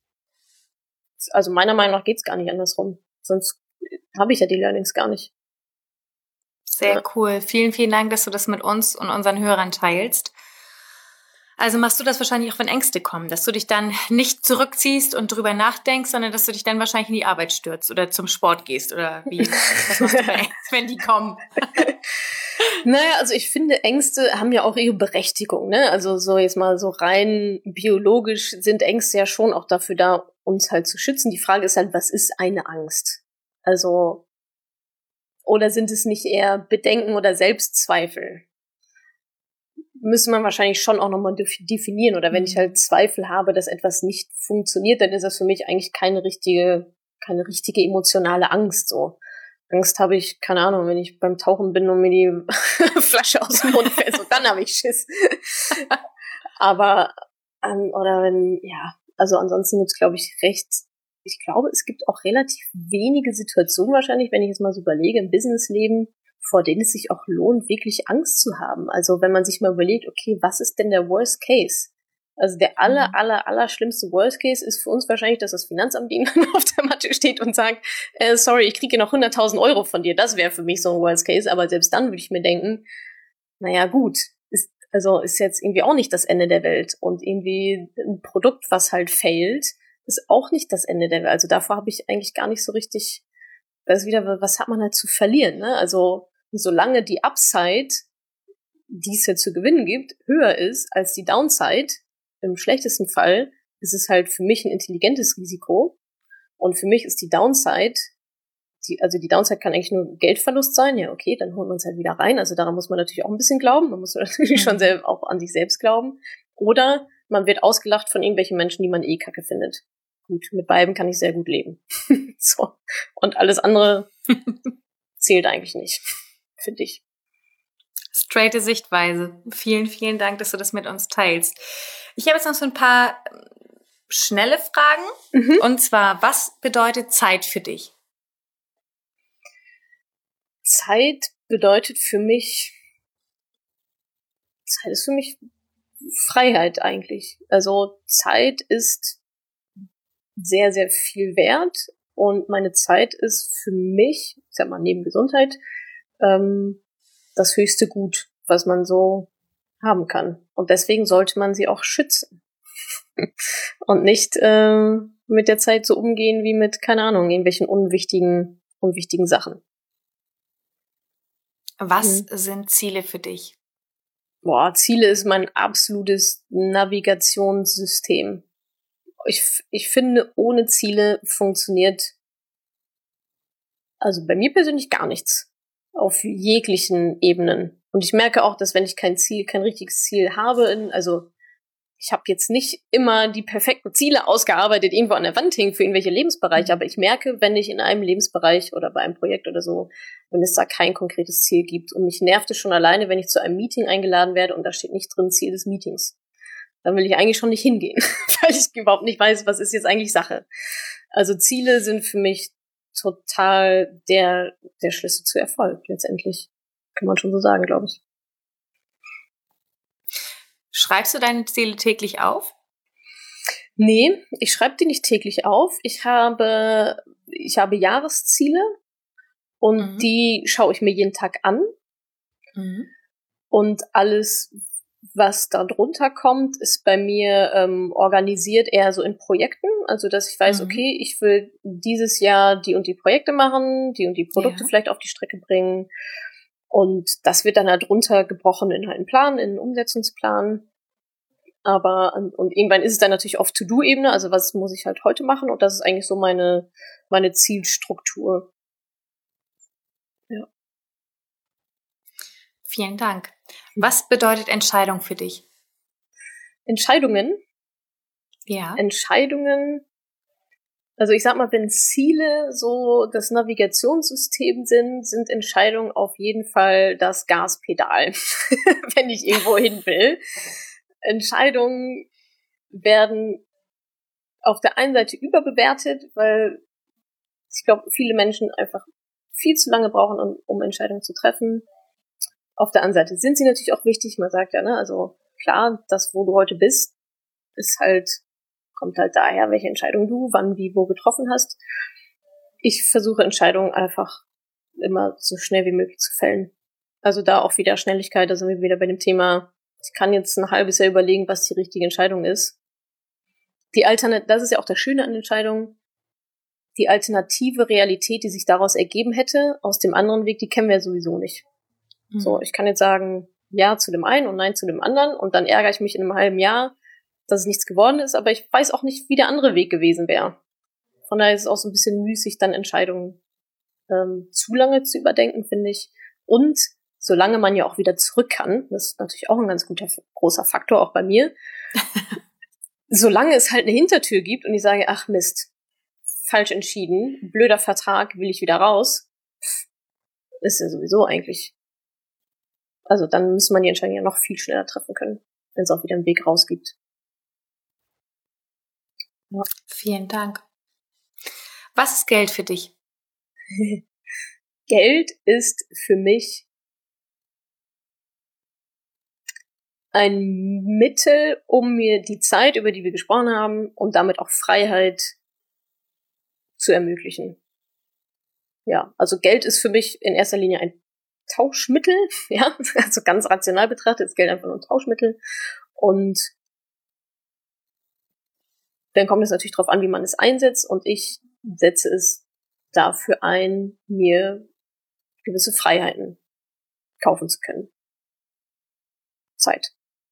also meiner Meinung nach geht's gar nicht andersrum. Sonst habe ich ja die Learnings gar nicht. Sehr ja. cool. Vielen, vielen Dank, dass du das mit uns und unseren Hörern teilst. Also machst du das wahrscheinlich auch, wenn Ängste kommen, dass du dich dann nicht zurückziehst und drüber nachdenkst, sondern dass du dich dann wahrscheinlich in die Arbeit stürzt oder zum Sport gehst oder wie? Was machst du bei Ängsten, wenn die kommen? Naja, also ich finde, Ängste haben ja auch ihre Berechtigung, ne? Also so jetzt mal so rein biologisch sind Ängste ja schon auch dafür da, uns halt zu schützen. Die Frage ist halt, was ist eine Angst? Also, oder sind es nicht eher Bedenken oder Selbstzweifel? Müsste man wahrscheinlich schon auch nochmal definieren. Oder wenn ich halt Zweifel habe, dass etwas nicht funktioniert, dann ist das für mich eigentlich keine richtige, keine richtige emotionale Angst, so. Angst habe ich, keine Ahnung, wenn ich beim Tauchen bin und mir die Flasche aus dem Mund fällt, so, dann habe ich Schiss. Aber, ähm, oder wenn, ja, also ansonsten gibt's, glaube ich, recht, ich glaube, es gibt auch relativ wenige Situationen wahrscheinlich, wenn ich es mal so überlege, im Businessleben, vor denen es sich auch lohnt, wirklich Angst zu haben. Also wenn man sich mal überlegt, okay, was ist denn der Worst Case? Also der aller, aller, aller schlimmste Worst Case ist für uns wahrscheinlich, dass das Finanzamt irgendwann auf der Matte steht und sagt, äh, sorry, ich kriege noch hunderttausend Euro von dir. Das wäre für mich so ein Worst Case. Aber selbst dann würde ich mir denken, naja gut, ist, also ist jetzt irgendwie auch nicht das Ende der Welt. Und irgendwie ein Produkt, was halt failt, ist auch nicht das Ende der Welt. Also davor habe ich eigentlich gar nicht so richtig, das ist wieder, was hat man halt zu verlieren, ne? Also solange die Upside, die es ja zu gewinnen gibt, höher ist als die Downside, im schlechtesten Fall ist es halt für mich ein intelligentes Risiko. Und für mich ist die Downside, die, also die Downside kann eigentlich nur Geldverlust sein. Ja, okay, dann holen wir uns halt wieder rein. Also daran muss man natürlich auch ein bisschen glauben. Man muss natürlich mhm. schon selber auch an sich selbst glauben. Oder man wird ausgelacht von irgendwelchen Menschen, die man eh kacke findet. Gut, mit beiden kann ich sehr gut leben. So. Und alles andere zählt eigentlich nicht, finde ich. Straighte Sichtweise. Vielen, vielen Dank, dass du das mit uns teilst. Ich habe jetzt noch so ein paar schnelle Fragen. Mhm. Und zwar, was bedeutet Zeit für dich? Zeit bedeutet für mich, Zeit ist für mich Freiheit eigentlich. Also Zeit ist sehr, sehr viel wert. Und meine Zeit ist für mich, ich sag mal neben Gesundheit, ähm, das höchste Gut, was man so haben kann. Und deswegen sollte man sie auch schützen. Und nicht äh, mit der Zeit so umgehen wie mit, keine Ahnung, irgendwelchen unwichtigen, unwichtigen Sachen. Was hm. sind Ziele für dich? Boah, Ziele ist mein absolutes Navigationssystem. Ich, ich finde, ohne Ziele funktioniert also bei mir persönlich gar nichts. Auf jeglichen Ebenen. Und ich merke auch, dass wenn ich kein Ziel, kein richtiges Ziel habe, in, also ich habe jetzt nicht immer die perfekten Ziele ausgearbeitet, irgendwo an der Wand hängen für irgendwelche Lebensbereiche, aber ich merke, wenn ich in einem Lebensbereich oder bei einem Projekt oder so, wenn es da kein konkretes Ziel gibt. Und mich nervt es schon alleine, wenn ich zu einem Meeting eingeladen werde und da steht nicht drin Ziel des Meetings. Dann will ich eigentlich schon nicht hingehen, weil ich überhaupt nicht weiß, was ist jetzt eigentlich Sache. Also Ziele sind für mich total der, der Schlüssel zu Erfolg, letztendlich. Kann man schon so sagen, glaube ich. Schreibst du deine Ziele täglich auf? Nee, ich schreibe die nicht täglich auf. Ich habe, ich habe Jahresziele und mhm. die schaue ich mir jeden Tag an. Mhm. Und alles, was da drunter kommt, ist bei mir ähm, organisiert eher so in Projekten. Also, dass ich weiß, mhm. okay, ich will dieses Jahr die und die Projekte machen, die und die Produkte ja. vielleicht auf die Strecke bringen. Und das wird dann halt runtergebrochen in halt einen Plan, in einen Umsetzungsplan. Aber, und irgendwann ist es dann natürlich auf To-Do-Ebene, also was muss ich halt heute machen? Und das ist eigentlich so meine, meine Zielstruktur. Ja. Vielen Dank. Was bedeutet Entscheidung für dich? Entscheidungen? Ja. Entscheidungen, also ich sag mal, wenn Ziele so das Navigationssystem sind, sind Entscheidungen auf jeden Fall das Gaspedal, wenn ich irgendwo hin will. Entscheidungen werden auf der einen Seite überbewertet, weil ich glaube, viele Menschen einfach viel zu lange brauchen, um, um Entscheidungen zu treffen. Auf der anderen Seite sind sie natürlich auch wichtig. Man sagt ja, ne, also klar, das, wo du heute bist, ist halt, kommt halt daher, welche Entscheidung du, wann, wie, wo getroffen hast. Ich versuche Entscheidungen einfach immer so schnell wie möglich zu fällen. Also da auch wieder Schnelligkeit, da sind wir wieder bei dem Thema, ich kann jetzt ein halbes Jahr überlegen, was die richtige Entscheidung ist. Die Alternat- das ist ja auch das Schöne an Entscheidungen, die alternative Realität, die sich daraus ergeben hätte, aus dem anderen Weg, die kennen wir ja sowieso nicht. Mhm. So, ich kann jetzt sagen, ja zu dem einen und nein zu dem anderen und dann ärgere ich mich in einem halben Jahr, dass es nichts geworden ist, aber ich weiß auch nicht, wie der andere Weg gewesen wäre. Von daher ist es auch so ein bisschen müßig, dann Entscheidungen ähm, zu lange zu überdenken, finde ich. Und solange man ja auch wieder zurück kann, das ist natürlich auch ein ganz guter, großer Faktor, auch bei mir, solange es halt eine Hintertür gibt und ich sage, ach Mist, falsch entschieden, blöder Vertrag, will ich wieder raus, ist ja sowieso eigentlich, also dann muss man die Entscheidung ja noch viel schneller treffen können, wenn es auch wieder einen Weg raus gibt. Ja. Vielen Dank. Was ist Geld für dich? Geld ist für mich ein Mittel, um mir die Zeit, über die wir gesprochen haben, und damit auch Freiheit zu ermöglichen. Ja, also Geld ist für mich in erster Linie ein Tauschmittel, ja, also ganz rational betrachtet ist Geld einfach nur ein Tauschmittel. Und dann kommt es natürlich darauf an, wie man es einsetzt, und ich setze es dafür ein, mir gewisse Freiheiten kaufen zu können. Zeit.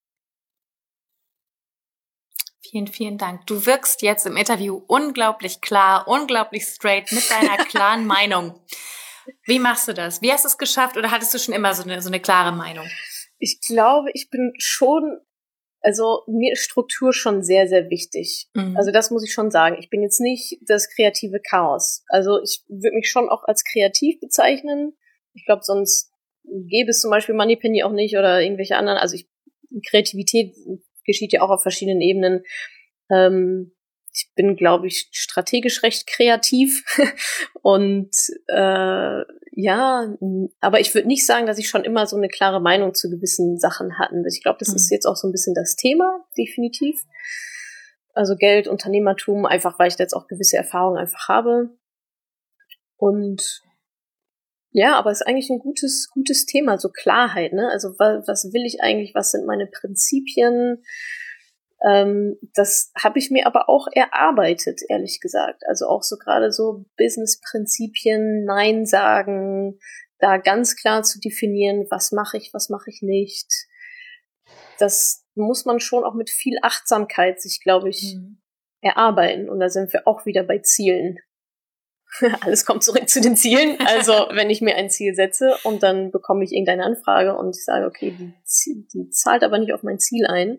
Vielen, vielen Dank. Du wirkst jetzt im Interview unglaublich klar, unglaublich straight mit deiner klaren Meinung. Wie machst du das? Wie hast du es geschafft, oder hattest du schon immer so eine, so eine klare Meinung? Ich glaube, ich bin schon, also mir ist Struktur schon sehr, sehr wichtig. Mhm. Also das muss ich schon sagen. Ich bin jetzt nicht das kreative Chaos. Also ich würde mich schon auch als kreativ bezeichnen. Ich glaube, sonst gäbe es zum Beispiel Moneypenny auch nicht oder irgendwelche anderen. Also ich, Kreativität geschieht ja auch auf verschiedenen Ebenen. Ähm, ich bin, glaube ich, strategisch recht kreativ. Und äh, ja, aber ich würde nicht sagen, dass ich schon immer so eine klare Meinung zu gewissen Sachen hatte. Ich glaube, das mhm. ist jetzt auch so ein bisschen das Thema, definitiv. Also Geld, Unternehmertum, einfach weil ich da jetzt auch gewisse Erfahrungen einfach habe. Und ja, aber es ist eigentlich ein gutes, gutes Thema, so Klarheit, ne? Also was, was will ich eigentlich, was sind meine Prinzipien? Ähm, das habe ich mir aber auch erarbeitet, ehrlich gesagt. Also auch so gerade so Business-Prinzipien, Nein sagen, da ganz klar zu definieren, was mache ich, was mache ich nicht. Das muss man schon auch mit viel Achtsamkeit sich, glaube ich, mhm. erarbeiten. Und da sind wir auch wieder bei Zielen. Alles kommt zurück zu den Zielen. Also wenn ich mir ein Ziel setze und dann bekomme ich irgendeine Anfrage und ich sage, okay, die, die zahlt aber nicht auf mein Ziel ein,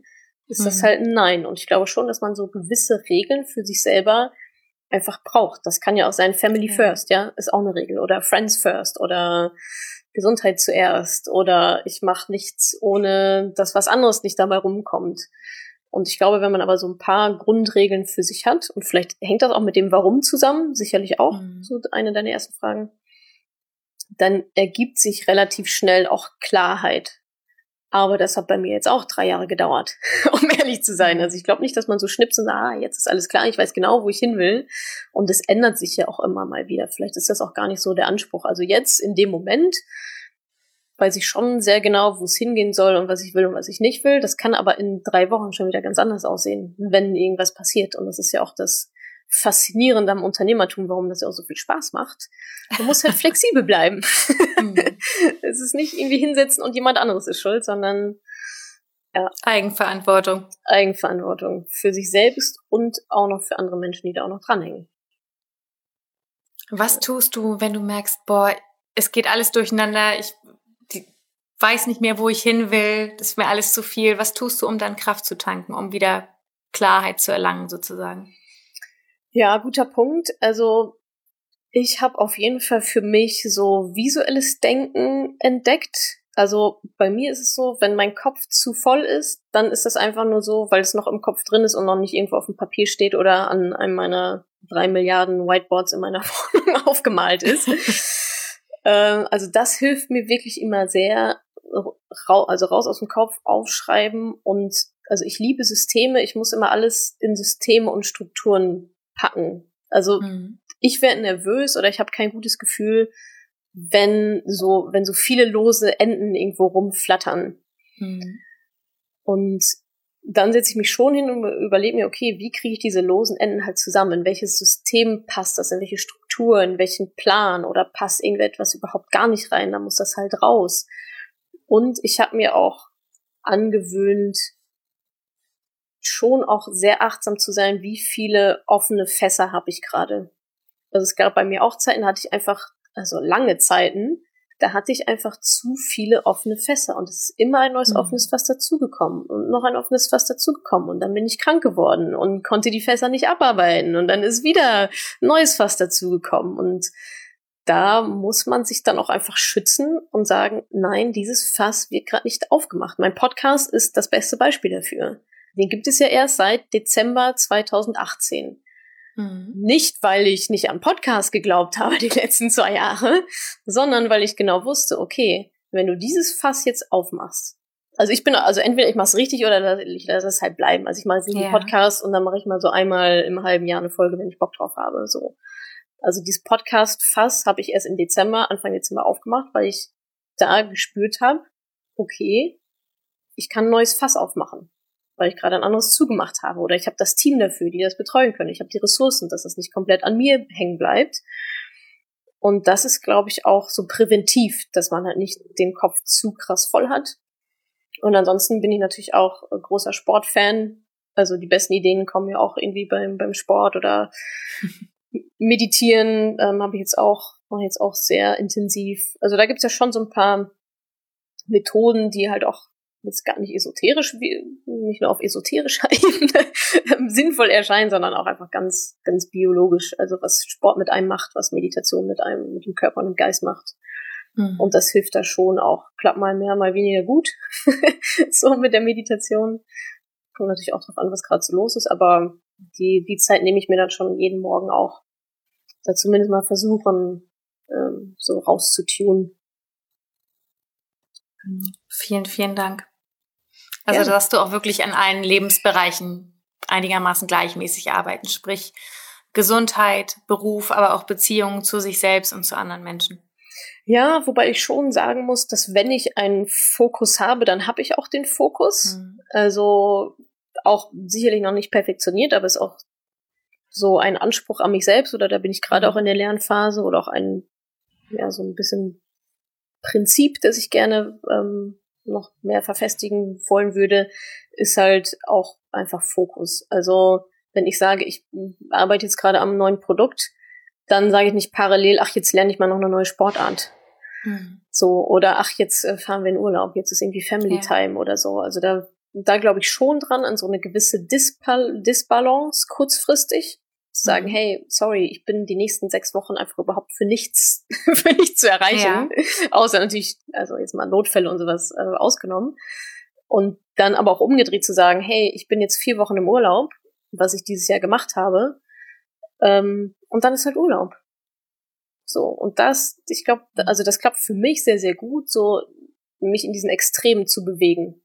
ist mhm. das halt ein Nein. Und ich glaube schon, dass man so gewisse Regeln für sich selber einfach braucht. Das kann ja auch sein Family ja. First, ja, ist auch eine Regel. Oder Friends First oder Gesundheit zuerst. Oder ich mache nichts, ohne dass was anderes nicht dabei rumkommt. Und ich glaube, wenn man aber so ein paar Grundregeln für sich hat, und vielleicht hängt das auch mit dem Warum zusammen, sicherlich auch, mhm. so eine deiner ersten Fragen, dann ergibt sich relativ schnell auch Klarheit. Aber das hat bei mir jetzt auch drei Jahre gedauert, um ehrlich zu sein. Also ich glaube nicht, dass man so schnipst und sagt, ah, jetzt ist alles klar, ich weiß genau, wo ich hin will. Und es ändert sich ja auch immer mal wieder. Vielleicht ist das auch gar nicht so der Anspruch. Also jetzt, in dem Moment, weiß ich schon sehr genau, wo es hingehen soll und was ich will und was ich nicht will. Das kann aber in drei Wochen schon wieder ganz anders aussehen, wenn irgendwas passiert. Und das ist ja auch das Faszinierende am Unternehmertum, warum das ja auch so viel Spaß macht. Man muss halt flexibel bleiben. Mhm. Es ist nicht irgendwie hinsetzen und jemand anderes ist schuld, sondern ja, Eigenverantwortung. Eigenverantwortung für sich selbst und auch noch für andere Menschen, die da auch noch dranhängen. Was tust du, wenn du merkst, boah, es geht alles durcheinander, ich die, weiß nicht mehr, wo ich hin will, das ist mir alles zu viel. Was tust du, um dann Kraft zu tanken, um wieder Klarheit zu erlangen sozusagen? Ja, guter Punkt. Also ich habe auf jeden Fall für mich so visuelles Denken entdeckt. Also bei mir ist es so, wenn mein Kopf zu voll ist, dann ist das einfach nur so, weil es noch im Kopf drin ist und noch nicht irgendwo auf dem Papier steht oder an einem meiner drei Milliarden Whiteboards in meiner Wohnung aufgemalt ist. ähm, also das hilft mir wirklich immer sehr, also raus aus dem Kopf, aufschreiben. Und also ich liebe Systeme, ich muss immer alles in Systeme und Strukturen packen. Also mhm. ich werde nervös oder ich habe kein gutes Gefühl, wenn so wenn so viele lose Enden irgendwo rumflattern. Mhm. Und dann setze ich mich schon hin und überlege mir, okay, wie kriege ich diese losen Enden halt zusammen? In welches System passt das? In welche Struktur? In welchen Plan? Oder passt irgendetwas überhaupt gar nicht rein? Dann muss das halt raus. Und ich habe mir auch angewöhnt, schon auch sehr achtsam zu sein, wie viele offene Fässer habe ich gerade. Also es gab bei mir auch Zeiten, da hatte ich einfach, also lange Zeiten, da hatte ich einfach zu viele offene Fässer und es ist immer ein neues mhm. offenes Fass dazugekommen und noch ein offenes Fass dazugekommen und dann bin ich krank geworden und konnte die Fässer nicht abarbeiten und dann ist wieder ein neues Fass dazugekommen und da muss man sich dann auch einfach schützen und sagen, nein, dieses Fass wird gerade nicht aufgemacht. Mein Podcast ist das beste Beispiel dafür. Den gibt es ja erst seit Dezember zweitausendachtzehn. Mhm. Nicht, weil ich nicht am Podcast geglaubt habe die letzten zwei Jahre, sondern weil ich genau wusste, okay, wenn du dieses Fass jetzt aufmachst, also ich bin, also entweder ich mache es richtig oder ich lasse es halt bleiben. Also ich mache jetzt nicht einen yeah. Podcast und dann mache ich mal so einmal im halben Jahr eine Folge, wenn ich Bock drauf habe. So. Also dieses Podcast-Fass habe ich erst im Dezember, Anfang Dezember aufgemacht, weil ich da gespürt habe, okay, ich kann ein neues Fass aufmachen, weil ich gerade ein anderes zugemacht habe oder ich habe das Team dafür, die das betreuen können. Ich habe die Ressourcen, dass das nicht komplett an mir hängen bleibt. Und das ist, glaube ich, auch so präventiv, dass man halt nicht den Kopf zu krass voll hat. Und ansonsten bin ich natürlich auch großer Sportfan. Also die besten Ideen kommen ja auch irgendwie beim beim Sport oder Meditieren ähm, habe ich jetzt auch, mache jetzt auch sehr intensiv. Also da gibt's ja schon so ein paar Methoden, die halt auch jetzt gar nicht esoterisch, nicht nur auf esoterischer Ebene sinnvoll erscheinen, sondern auch einfach ganz, ganz biologisch. Also was Sport mit einem macht, was Meditation mit einem, mit dem Körper und dem Geist macht. Mhm. Und das hilft da schon auch. Klappt mal mehr, mal weniger gut. So mit der Meditation. Kommt natürlich auch drauf an, was gerade so los ist, aber die, die Zeit nehme ich mir dann schon jeden Morgen auch. Da zumindest mal versuchen, ähm, so rauszutun. Vielen, vielen Dank. Also, ja. dass du auch wirklich an allen Lebensbereichen einigermaßen gleichmäßig arbeiten, sprich Gesundheit, Beruf, aber auch Beziehungen zu sich selbst und zu anderen Menschen. Ja, wobei ich schon sagen muss, dass wenn ich einen Fokus habe, dann habe ich auch den Fokus. Hm. Also auch sicherlich noch nicht perfektioniert, aber ist auch so ein Anspruch an mich selbst oder da bin ich gerade hm. auch in der Lernphase oder auch ein, ja, so ein bisschen Prinzip, das ich gerne ähm, noch mehr verfestigen wollen würde, ist halt auch einfach Fokus. Also wenn ich sage, ich arbeite jetzt gerade am neuen Produkt, dann sage ich nicht parallel, ach, jetzt lerne ich mal noch eine neue Sportart. Hm. So, oder ach, jetzt äh, fahren wir in Urlaub, jetzt ist irgendwie Family ja. Time oder so. Also da da glaube ich schon dran, an so eine gewisse Dispal- Disbalance kurzfristig. Zu sagen, mhm. hey, sorry, ich bin die nächsten sechs Wochen einfach überhaupt für nichts, für nichts zu erreichen. Ja. Außer natürlich, also jetzt mal Notfälle und sowas äh, ausgenommen. Und dann aber auch umgedreht zu sagen, hey, ich bin jetzt vier Wochen im Urlaub, was ich dieses Jahr gemacht habe. Ähm, und dann ist halt Urlaub. So, und das, ich glaube, also das klappt für mich sehr, sehr gut, so mich in diesen Extremen zu bewegen.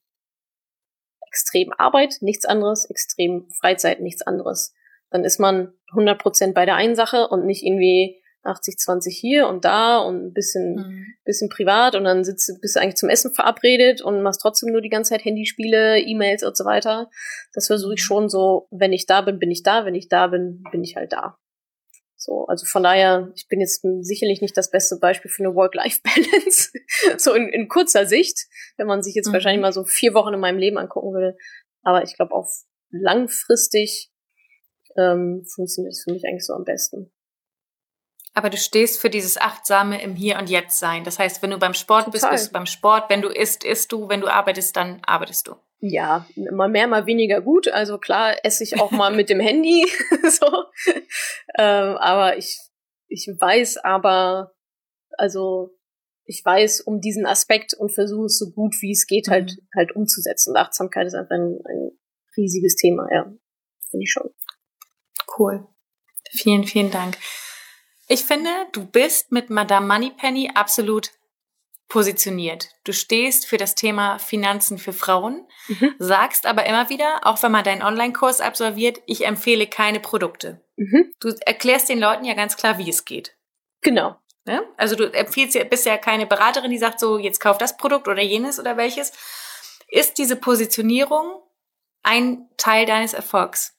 Extrem Arbeit, nichts anderes, extrem Freizeit, nichts anderes. Dann ist man hundert Prozent bei der einen Sache und nicht irgendwie achtzig zwanzig hier und da und ein bisschen, mhm. bisschen privat und dann sitzt, bist du eigentlich zum Essen verabredet und machst trotzdem nur die ganze Zeit Handyspiele, E-Mails und so weiter. Das versuche ich schon so, wenn ich da bin, bin ich da, wenn ich da bin, bin ich halt da. So, also von daher, ich bin jetzt sicherlich nicht das beste Beispiel für eine Work-Life-Balance, so in, in kurzer Sicht, wenn man sich jetzt mhm. wahrscheinlich mal so vier Wochen in meinem Leben angucken würde. Aber ich glaube, auf langfristig ähm, funktioniert es für mich eigentlich so am besten. Aber du stehst für dieses Achtsame im Hier und Jetzt sein. Das heißt, wenn du beim Sport Total. bist, bist du beim Sport. Wenn du isst, isst du. Wenn du arbeitest, dann arbeitest du. Ja, mal mehr, mal weniger gut. Also klar esse ich auch mal mit dem Handy. so. Ähm, aber ich, ich weiß aber, also ich weiß um diesen Aspekt und versuche es so gut wie es geht halt, mhm. halt umzusetzen. Und Achtsamkeit ist einfach ein, ein riesiges Thema, ja. Finde ich schon. Cool. Vielen, vielen Dank. Ich finde, du bist mit Madame Moneypenny absolut positioniert. Du stehst für das Thema Finanzen für Frauen, mhm. sagst aber immer wieder, auch wenn man deinen Online-Kurs absolviert, ich empfehle keine Produkte. Mhm. Du erklärst den Leuten ja ganz klar, wie es geht. Genau. Ja? Also du empfiehlst ja, bist ja keine Beraterin, die sagt so, jetzt kauf das Produkt oder jenes oder welches. Ist diese Positionierung ein Teil deines Erfolgs?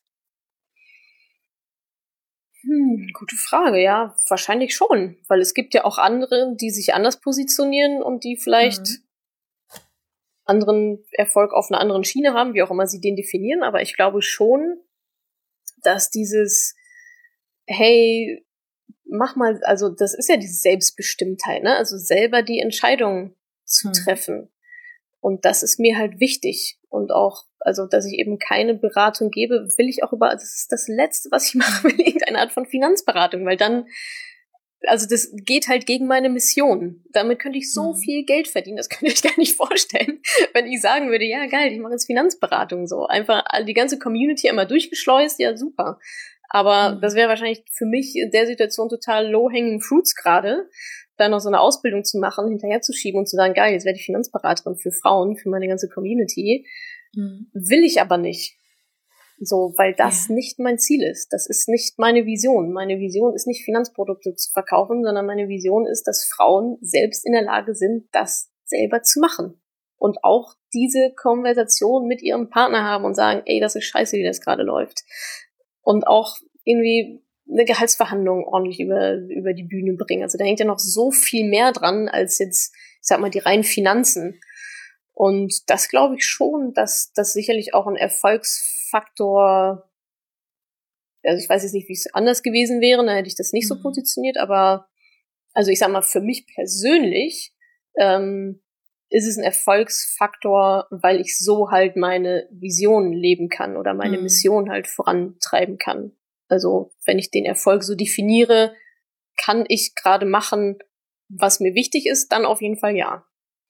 Hm, gute Frage, ja, wahrscheinlich schon, weil es gibt ja auch andere, die sich anders positionieren und die vielleicht mhm. anderen Erfolg auf einer anderen Schiene haben, wie auch immer sie den definieren, aber ich glaube schon, dass dieses, hey, mach mal, also das ist ja diese Selbstbestimmtheit, ne, also selber die Entscheidung zu mhm. treffen. Und das ist mir halt wichtig. Und auch, also, dass ich eben keine Beratung gebe, will ich auch über, das ist das Letzte, was ich mache, will irgendeine Art von Finanzberatung, weil dann, also das geht halt gegen meine Mission. Damit könnte ich so mhm. viel Geld verdienen, das könnt ihr euch gar nicht vorstellen, wenn ich sagen würde, ja geil, ich mache jetzt Finanzberatung so. Einfach die ganze Community einmal durchgeschleust, ja super. Aber mhm. das wäre wahrscheinlich für mich in der Situation total low-hanging fruits gerade, da noch so eine Ausbildung zu machen, hinterher zu schieben und zu sagen, geil, jetzt werde ich Finanzberaterin für Frauen, für meine ganze Community. Mhm. Will ich aber nicht. So, weil das ja. nicht mein Ziel ist. Das ist nicht meine Vision. Meine Vision ist nicht, Finanzprodukte zu verkaufen, sondern meine Vision ist, dass Frauen selbst in der Lage sind, das selber zu machen. Und auch diese Konversation mit ihrem Partner haben und sagen, ey, das ist scheiße, wie das gerade läuft. Und auch irgendwie eine Gehaltsverhandlung ordentlich über, über die Bühne bringen. Also da hängt ja noch so viel mehr dran, als jetzt, ich sag mal, die reinen Finanzen. Und das glaube ich schon, dass das sicherlich auch ein Erfolgsfaktor, also ich weiß jetzt nicht, wie es anders gewesen wäre, dann hätte ich das nicht mhm. so positioniert, aber also ich sag mal, für mich persönlich ähm, ist es ein Erfolgsfaktor, weil ich so halt meine Vision leben kann oder meine mhm. Mission halt vorantreiben kann. Also wenn ich den Erfolg so definiere, kann ich gerade machen, was mir wichtig ist, dann auf jeden Fall ja.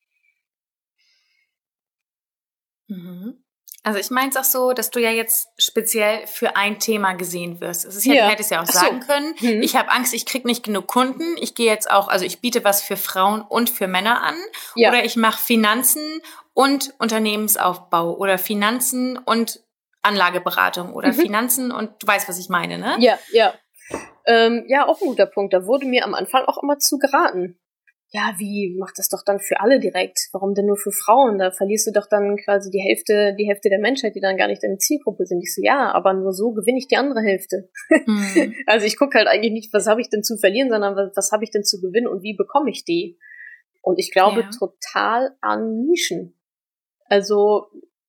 Also ich meine es auch so, dass du ja jetzt speziell für ein Thema gesehen wirst. Es ist ja, ja. Du hättest ja auch Ach sagen so. können, hm. ich habe Angst, ich krieg nicht genug Kunden. Ich gehe jetzt auch, also ich biete was für Frauen und für Männer an. Ja. Oder ich mache Finanzen und Unternehmensaufbau oder Finanzen und Anlageberatung oder mhm. Finanzen und du weißt, was ich meine, ne? Ja, ja. Ähm, ja, auch ein guter Punkt. Da wurde mir am Anfang auch immer zu geraten. Ja, wie, mach das doch dann für alle direkt. Warum denn nur für Frauen? Da verlierst du doch dann quasi die Hälfte, die Hälfte der Menschheit, die dann gar nicht deine Zielgruppe sind. Ich so, ja, aber nur so gewinne ich die andere Hälfte. Mhm. Also ich gucke halt eigentlich nicht, was habe ich denn zu verlieren, sondern was, was habe ich denn zu gewinnen und wie bekomme ich die? Und ich glaube ja. total an Nischen. Also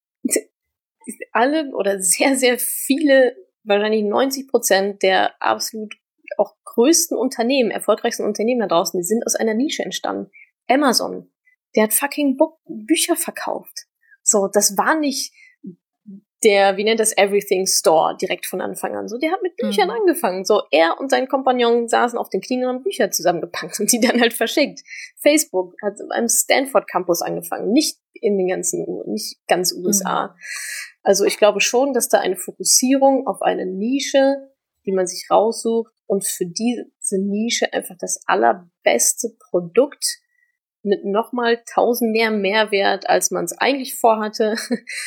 alle oder sehr, sehr viele, wahrscheinlich neunzig Prozent der absolut auch größten Unternehmen, erfolgreichsten Unternehmen da draußen, die sind aus einer Nische entstanden. Amazon, der hat fucking Bo- Bücher verkauft. So, das war nicht der, wie nennt das, Everything Store direkt von Anfang an. So, der hat mit Büchern mhm. angefangen. So, er und sein Kompagnon saßen auf den Knien und haben Bücher zusammengepackt und die dann halt verschickt. Facebook hat beim Stanford Campus angefangen, nicht in den ganzen, nicht ganz U S A. Mhm. Also ich glaube schon, dass da eine Fokussierung auf eine Nische, die man sich raussucht und für diese Nische einfach das allerbeste Produkt mit nochmal tausend mehr Mehrwert, als man es eigentlich vorhatte,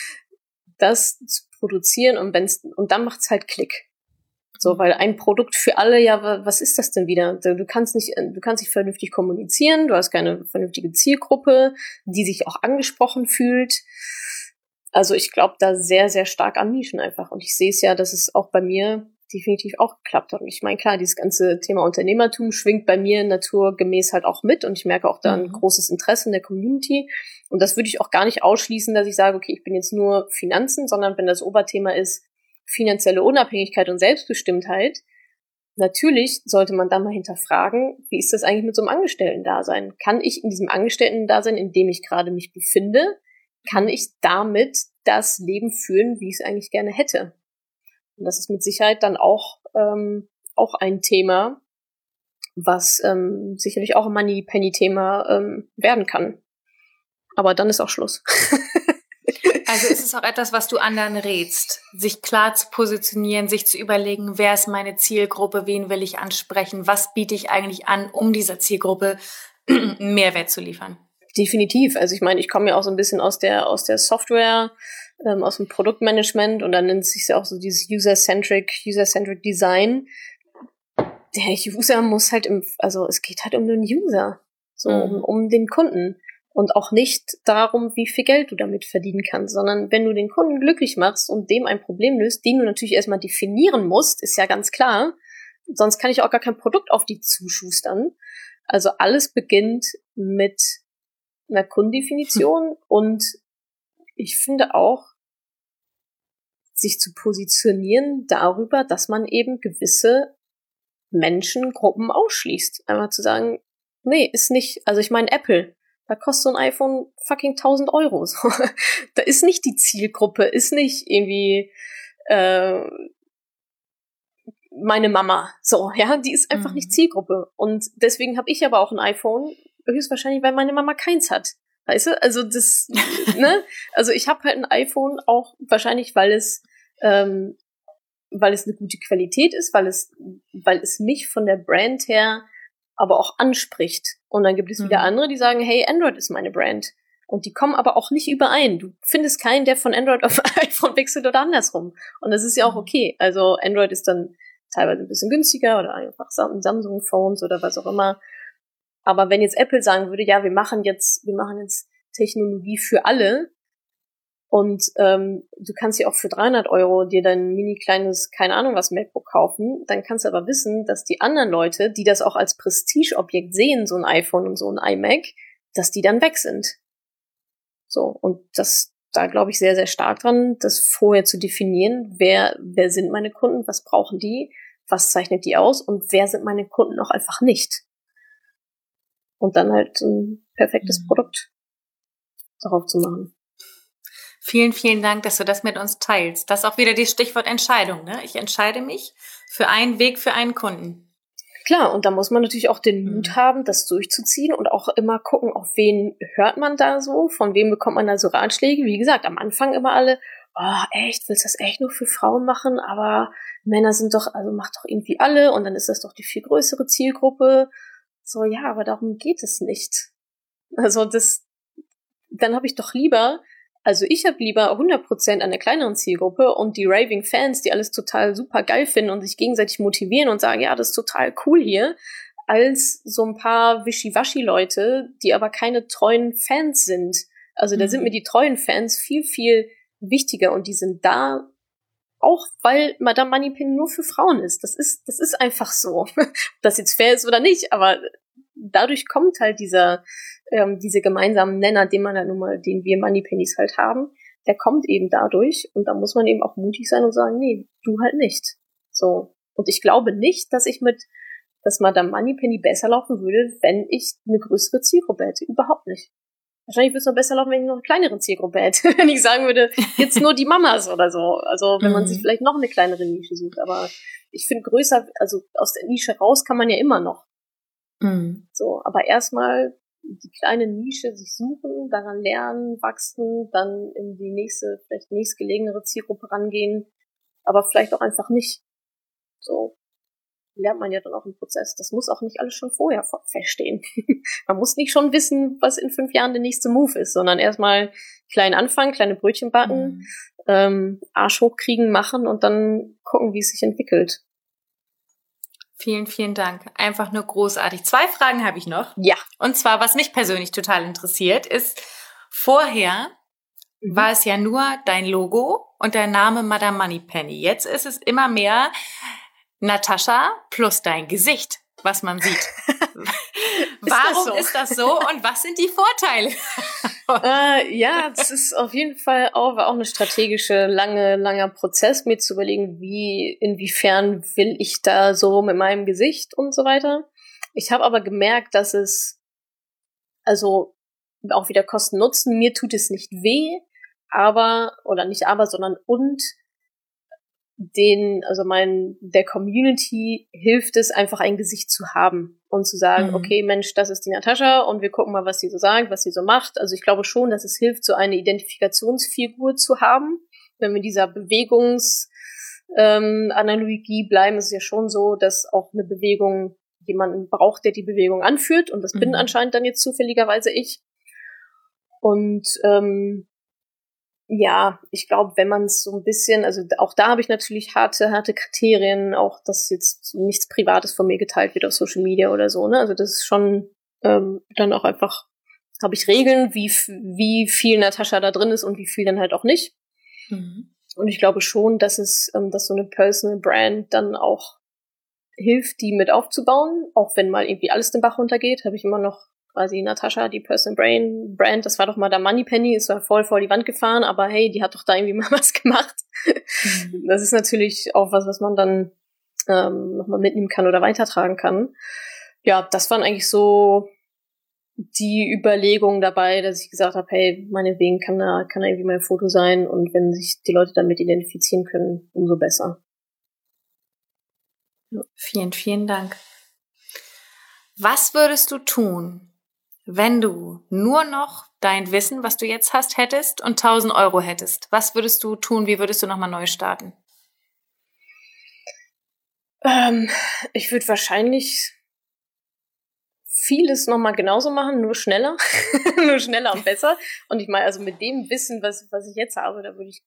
das zu produzieren und wenn's, und dann macht's halt Klick. So, weil ein Produkt für alle, ja, was ist das denn wieder? Du kannst nicht, du kannst nicht vernünftig kommunizieren, du hast keine vernünftige Zielgruppe, die sich auch angesprochen fühlt. Also ich glaube da sehr, sehr stark an Nischen einfach. Und ich sehe es ja, dass es auch bei mir definitiv auch geklappt hat. Und ich meine, klar, dieses ganze Thema Unternehmertum schwingt bei mir naturgemäß halt auch mit und ich merke auch da ein mhm. großes Interesse in der Community. Und das würde ich auch gar nicht ausschließen, dass ich sage, okay, ich bin jetzt nur Finanzen, sondern wenn das Oberthema ist finanzielle Unabhängigkeit und Selbstbestimmtheit, natürlich sollte man da mal hinterfragen, wie ist das eigentlich mit so einem Angestellten-Dasein? Kann ich in diesem Angestellten-Dasein, in dem ich gerade mich befinde, kann ich damit das Leben führen, wie ich es eigentlich gerne hätte? Und das ist mit Sicherheit dann auch ähm, auch ein Thema, was ähm, sicherlich auch ein Money-Penny-Thema ähm, werden kann. Aber dann ist auch Schluss. Also ist es auch etwas, was du anderen rätst, sich klar zu positionieren, sich zu überlegen, wer ist meine Zielgruppe, wen will ich ansprechen, was biete ich eigentlich an, um dieser Zielgruppe Mehrwert zu liefern? Definitiv. Also ich meine, ich komme ja auch so ein bisschen aus der aus der Software, ähm, aus dem Produktmanagement und dann nennt es sich ja auch so dieses User-Centric, User-Centric Design. Der User muss halt im, also es geht halt um den User, so mhm. um, um den Kunden und auch nicht darum, wie viel Geld du damit verdienen kannst, sondern wenn du den Kunden glücklich machst und dem ein Problem löst, den du natürlich erstmal definieren musst, ist ja ganz klar, sonst kann ich auch gar kein Produkt auf die zuschustern. Also alles beginnt mit einer Kundendefinition hm. und ich finde auch, sich zu positionieren darüber, dass man eben gewisse Menschengruppen ausschließt. Einmal zu sagen, nee, ist nicht, also ich meine Apple, da kostet so ein iPhone fucking tausend Euro. So. Da ist nicht die Zielgruppe, ist nicht irgendwie äh, meine Mama. So, ja, die ist einfach mhm. nicht Zielgruppe. Und deswegen habe ich aber auch ein iPhone, höchstwahrscheinlich, weil meine Mama keins hat. Weißt du? Also das, ne? Also ich habe halt ein iPhone auch wahrscheinlich, weil es ähm, weil es eine gute Qualität ist, weil es weil es mich von der Brand her aber auch anspricht. Und dann gibt es wieder mhm. andere, die sagen, hey, Android ist meine Brand. Und die kommen aber auch nicht überein. Du findest keinen, der von Android auf iPhone wechselt oder andersrum. Und das ist ja auch okay. Also Android ist dann teilweise ein bisschen günstiger oder einfach Samsung-Phones oder was auch immer. Aber wenn jetzt Apple sagen würde, ja, wir machen jetzt, wir machen jetzt Technologie für alle und ähm, du kannst ja auch für dreihundert Euro dir dein mini kleines, keine Ahnung was MacBook kaufen, dann kannst du aber wissen, dass die anderen Leute, die das auch als Prestigeobjekt sehen, so ein iPhone und so ein iMac, dass die dann weg sind. So, und das, da glaube ich sehr, sehr stark dran, das vorher zu definieren, wer, wer sind meine Kunden, was brauchen die, was zeichnet die aus und wer sind meine Kunden auch einfach nicht. Und dann halt ein perfektes mhm. Produkt darauf zu machen. Vielen, vielen Dank, dass du das mit uns teilst. Das ist auch wieder das Stichwort Entscheidung, ne? Ich entscheide mich für einen Weg, für einen Kunden. Klar, und da muss man natürlich auch den Mut mhm. haben, das durchzuziehen und auch immer gucken, auf wen hört man da so, von wem bekommt man da so Ratschläge. Wie gesagt, am Anfang immer alle, oh, echt, willst du das echt nur für Frauen machen? Aber Männer sind doch, also macht doch irgendwie alle und dann ist das doch die viel größere Zielgruppe. So, ja, aber darum geht es nicht. Also das, dann habe ich doch lieber, also ich habe lieber hundert Prozent an der kleineren Zielgruppe und die raving Fans, die alles total super geil finden und sich gegenseitig motivieren und sagen, ja, das ist total cool hier, als so ein paar Wischiwaschi-Leute, die aber keine treuen Fans sind. Also da mhm. sind mir die treuen Fans viel, viel wichtiger und die sind da auch, weil Madame Moneypenny nur für Frauen ist. Das ist, das ist einfach so. Ob das jetzt fair ist oder nicht, aber dadurch kommt halt dieser, ähm, diese gemeinsamen Nenner, den man halt nun mal, den wir Moneypennies halt haben, der kommt eben dadurch und da muss man eben auch mutig sein und sagen, nee, du halt nicht. So. Und ich glaube nicht, dass ich mit, dass Madame Moneypenny besser laufen würde, wenn ich eine größere Zielgruppe hätte. Überhaupt nicht. wahrscheinlich würde es noch besser laufen, wenn ich noch eine kleinere Zielgruppe hätte. Wenn ich sagen würde, jetzt nur die Mamas oder so. Also wenn man sich vielleicht noch eine kleinere Nische sucht. Aber ich finde größer, also aus der Nische raus kann man ja immer noch. Mhm. So, aber erstmal die kleine Nische sich suchen, daran lernen, wachsen, dann in die nächste, vielleicht nächstgelegenere Zielgruppe rangehen, aber vielleicht auch einfach nicht. So lernt man ja dann auch im Prozess. Das muss auch nicht alles schon vorher feststehen. Man muss nicht schon wissen, was in fünf Jahren der nächste Move ist, sondern erstmal klein anfangen, kleine Brötchen backen, mhm. ähm, Arsch hochkriegen, machen und dann gucken, wie es sich entwickelt. Vielen, vielen Dank. Einfach nur großartig. Zwei Fragen habe ich noch. Ja. Und zwar, was mich persönlich total interessiert, ist, vorher mhm. war es ja nur dein Logo und der Name Madame Moneypenny. Jetzt ist es immer mehr Natascha plus dein Gesicht, was man sieht. Warum ist das, so? ist das so und was sind die Vorteile? äh, ja, das ist auf jeden Fall auch, war auch eine strategische, lange, langer Prozess, mir zu überlegen, wie, inwiefern will ich da so mit meinem Gesicht und so weiter. Ich habe aber gemerkt, dass es, also auch wieder Kosten-Nutzen, mir tut es nicht weh, aber, oder nicht aber, sondern und, den, also mein, der Community hilft es einfach ein Gesicht zu haben und zu sagen, mhm. okay, Mensch, das ist die Natascha und wir gucken mal, was sie so sagt, was sie so macht. Also ich glaube schon, dass es hilft, so eine Identifikationsfigur zu haben. Wenn wir in dieser Bewegungsanalogie ähm, bleiben, ist es ja schon so, dass auch eine Bewegung jemanden braucht, der die Bewegung anführt und das mhm. bin anscheinend dann jetzt zufälligerweise ich. Und ähm, ja, ich glaube, wenn man es so ein bisschen, also auch da habe ich natürlich harte, harte Kriterien, auch dass jetzt nichts Privates von mir geteilt wird auf Social Media oder so, ne? Also das ist schon ähm, dann auch einfach, habe ich Regeln, wie wie viel Natascha da drin ist und wie viel dann halt auch nicht. Mhm. Und ich glaube schon, dass es, ähm, dass so eine Personal Brand dann auch hilft, die mit aufzubauen, auch wenn mal irgendwie alles den Bach runtergeht, habe ich immer noch quasi Natascha, die Personal Brain Brand, das war doch mal der Moneypenny, ist zwar voll vor die Wand gefahren, aber hey, die hat doch da irgendwie mal was gemacht. Mhm. Das ist natürlich auch was, was man dann ähm, nochmal mitnehmen kann oder weitertragen kann. Ja, das waren eigentlich so die Überlegungen dabei, dass ich gesagt habe, hey, meinetwegen kann da, kann da irgendwie mein Foto sein und wenn sich die Leute damit identifizieren können, umso besser. Ja. Vielen, vielen Dank. Was würdest du tun, wenn du nur noch dein Wissen, was du jetzt hast, hättest und tausend Euro hättest? Was würdest du tun? Wie würdest du nochmal neu starten? Ähm, ich würde wahrscheinlich vieles nochmal genauso machen, nur schneller. nur schneller und besser. Und ich meine, also mit dem Wissen, was, was ich jetzt habe, da würde ich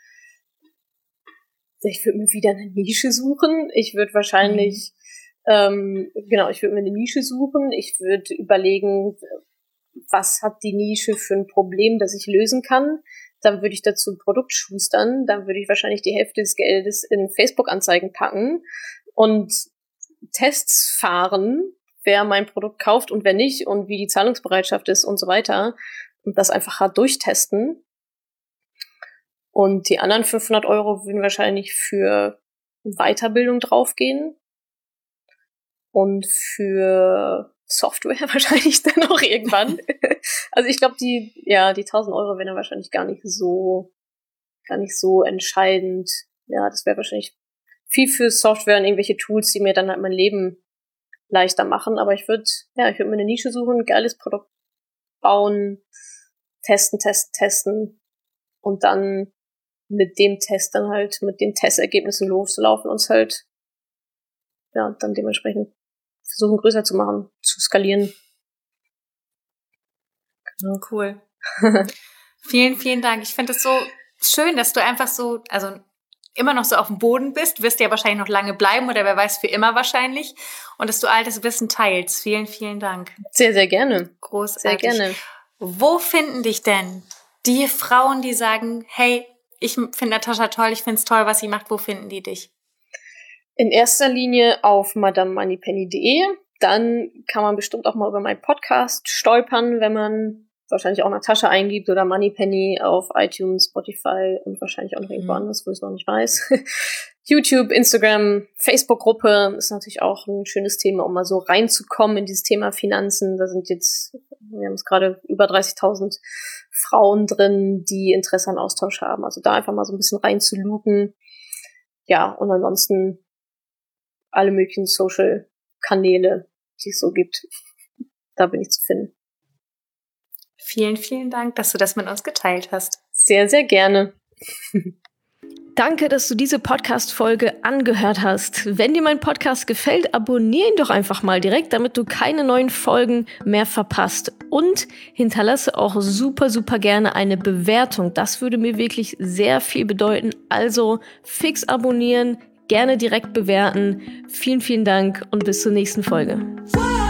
ich würde mir wieder eine Nische suchen. Ich würde wahrscheinlich mhm. Ähm, genau, ich würde mir eine Nische suchen. Ich würde überlegen, was hat die Nische für ein Problem, das ich lösen kann. Dann würde ich dazu ein Produkt schustern. Dann würde ich wahrscheinlich die Hälfte des Geldes in Facebook-Anzeigen packen und Tests fahren, wer mein Produkt kauft und wer nicht und wie die Zahlungsbereitschaft ist und so weiter. Und das einfach hart durchtesten. Und die anderen fünfhundert Euro würden wahrscheinlich für Weiterbildung draufgehen. Und für Software wahrscheinlich dann auch irgendwann. Also ich glaube, die, ja, die tausend Euro wären dann wahrscheinlich gar nicht so, gar nicht so entscheidend. Ja, das wäre wahrscheinlich viel für Software und irgendwelche Tools, die mir dann halt mein Leben leichter machen. Aber ich würde, ja, ich würde mir eine Nische suchen, ein geiles Produkt bauen, testen, testen, testen und dann mit dem Test dann halt, mit den Testergebnissen loslaufen und es halt, ja, dann dementsprechend versuchen größer zu machen, zu skalieren. Genau. Cool. Vielen, vielen Dank. Ich finde es so schön, dass du einfach so, also immer noch so auf dem Boden bist, wirst ja wahrscheinlich noch lange bleiben oder wer weiß, für immer wahrscheinlich. Und dass du all das Wissen teilst. Vielen, vielen Dank. Sehr, sehr gerne. Großartig. Sehr gerne. Wo finden dich denn die Frauen, die sagen, hey, ich finde Natascha toll, ich finde es toll, was sie macht, wo finden die dich? In erster Linie auf madame moneypenny punkt de. Dann kann man bestimmt auch mal über meinen Podcast stolpern, wenn man wahrscheinlich auch Natascha eingibt oder Moneypenny auf iTunes, Spotify und wahrscheinlich auch noch irgendwo mhm. anders, wo ich es noch nicht weiß. YouTube, Instagram, Facebook-Gruppe ist natürlich auch ein schönes Thema, um mal so reinzukommen in dieses Thema Finanzen. Da sind jetzt, wir haben es gerade über dreißigtausend Frauen drin, die Interesse an Austausch haben. Also da einfach mal so ein bisschen reinzulugen. Ja, und ansonsten alle möglichen Social-Kanäle, die es so gibt. Da bin ich zu finden. Vielen, vielen Dank, dass du das mit uns geteilt hast. Sehr, sehr gerne. Danke, dass du diese Podcast-Folge angehört hast. Wenn dir mein Podcast gefällt, abonniere ihn doch einfach mal direkt, damit du keine neuen Folgen mehr verpasst. Und hinterlasse auch super, super gerne eine Bewertung. Das würde mir wirklich sehr viel bedeuten. Also fix abonnieren, gerne direkt bewerten. Vielen, vielen Dank und bis zur nächsten Folge.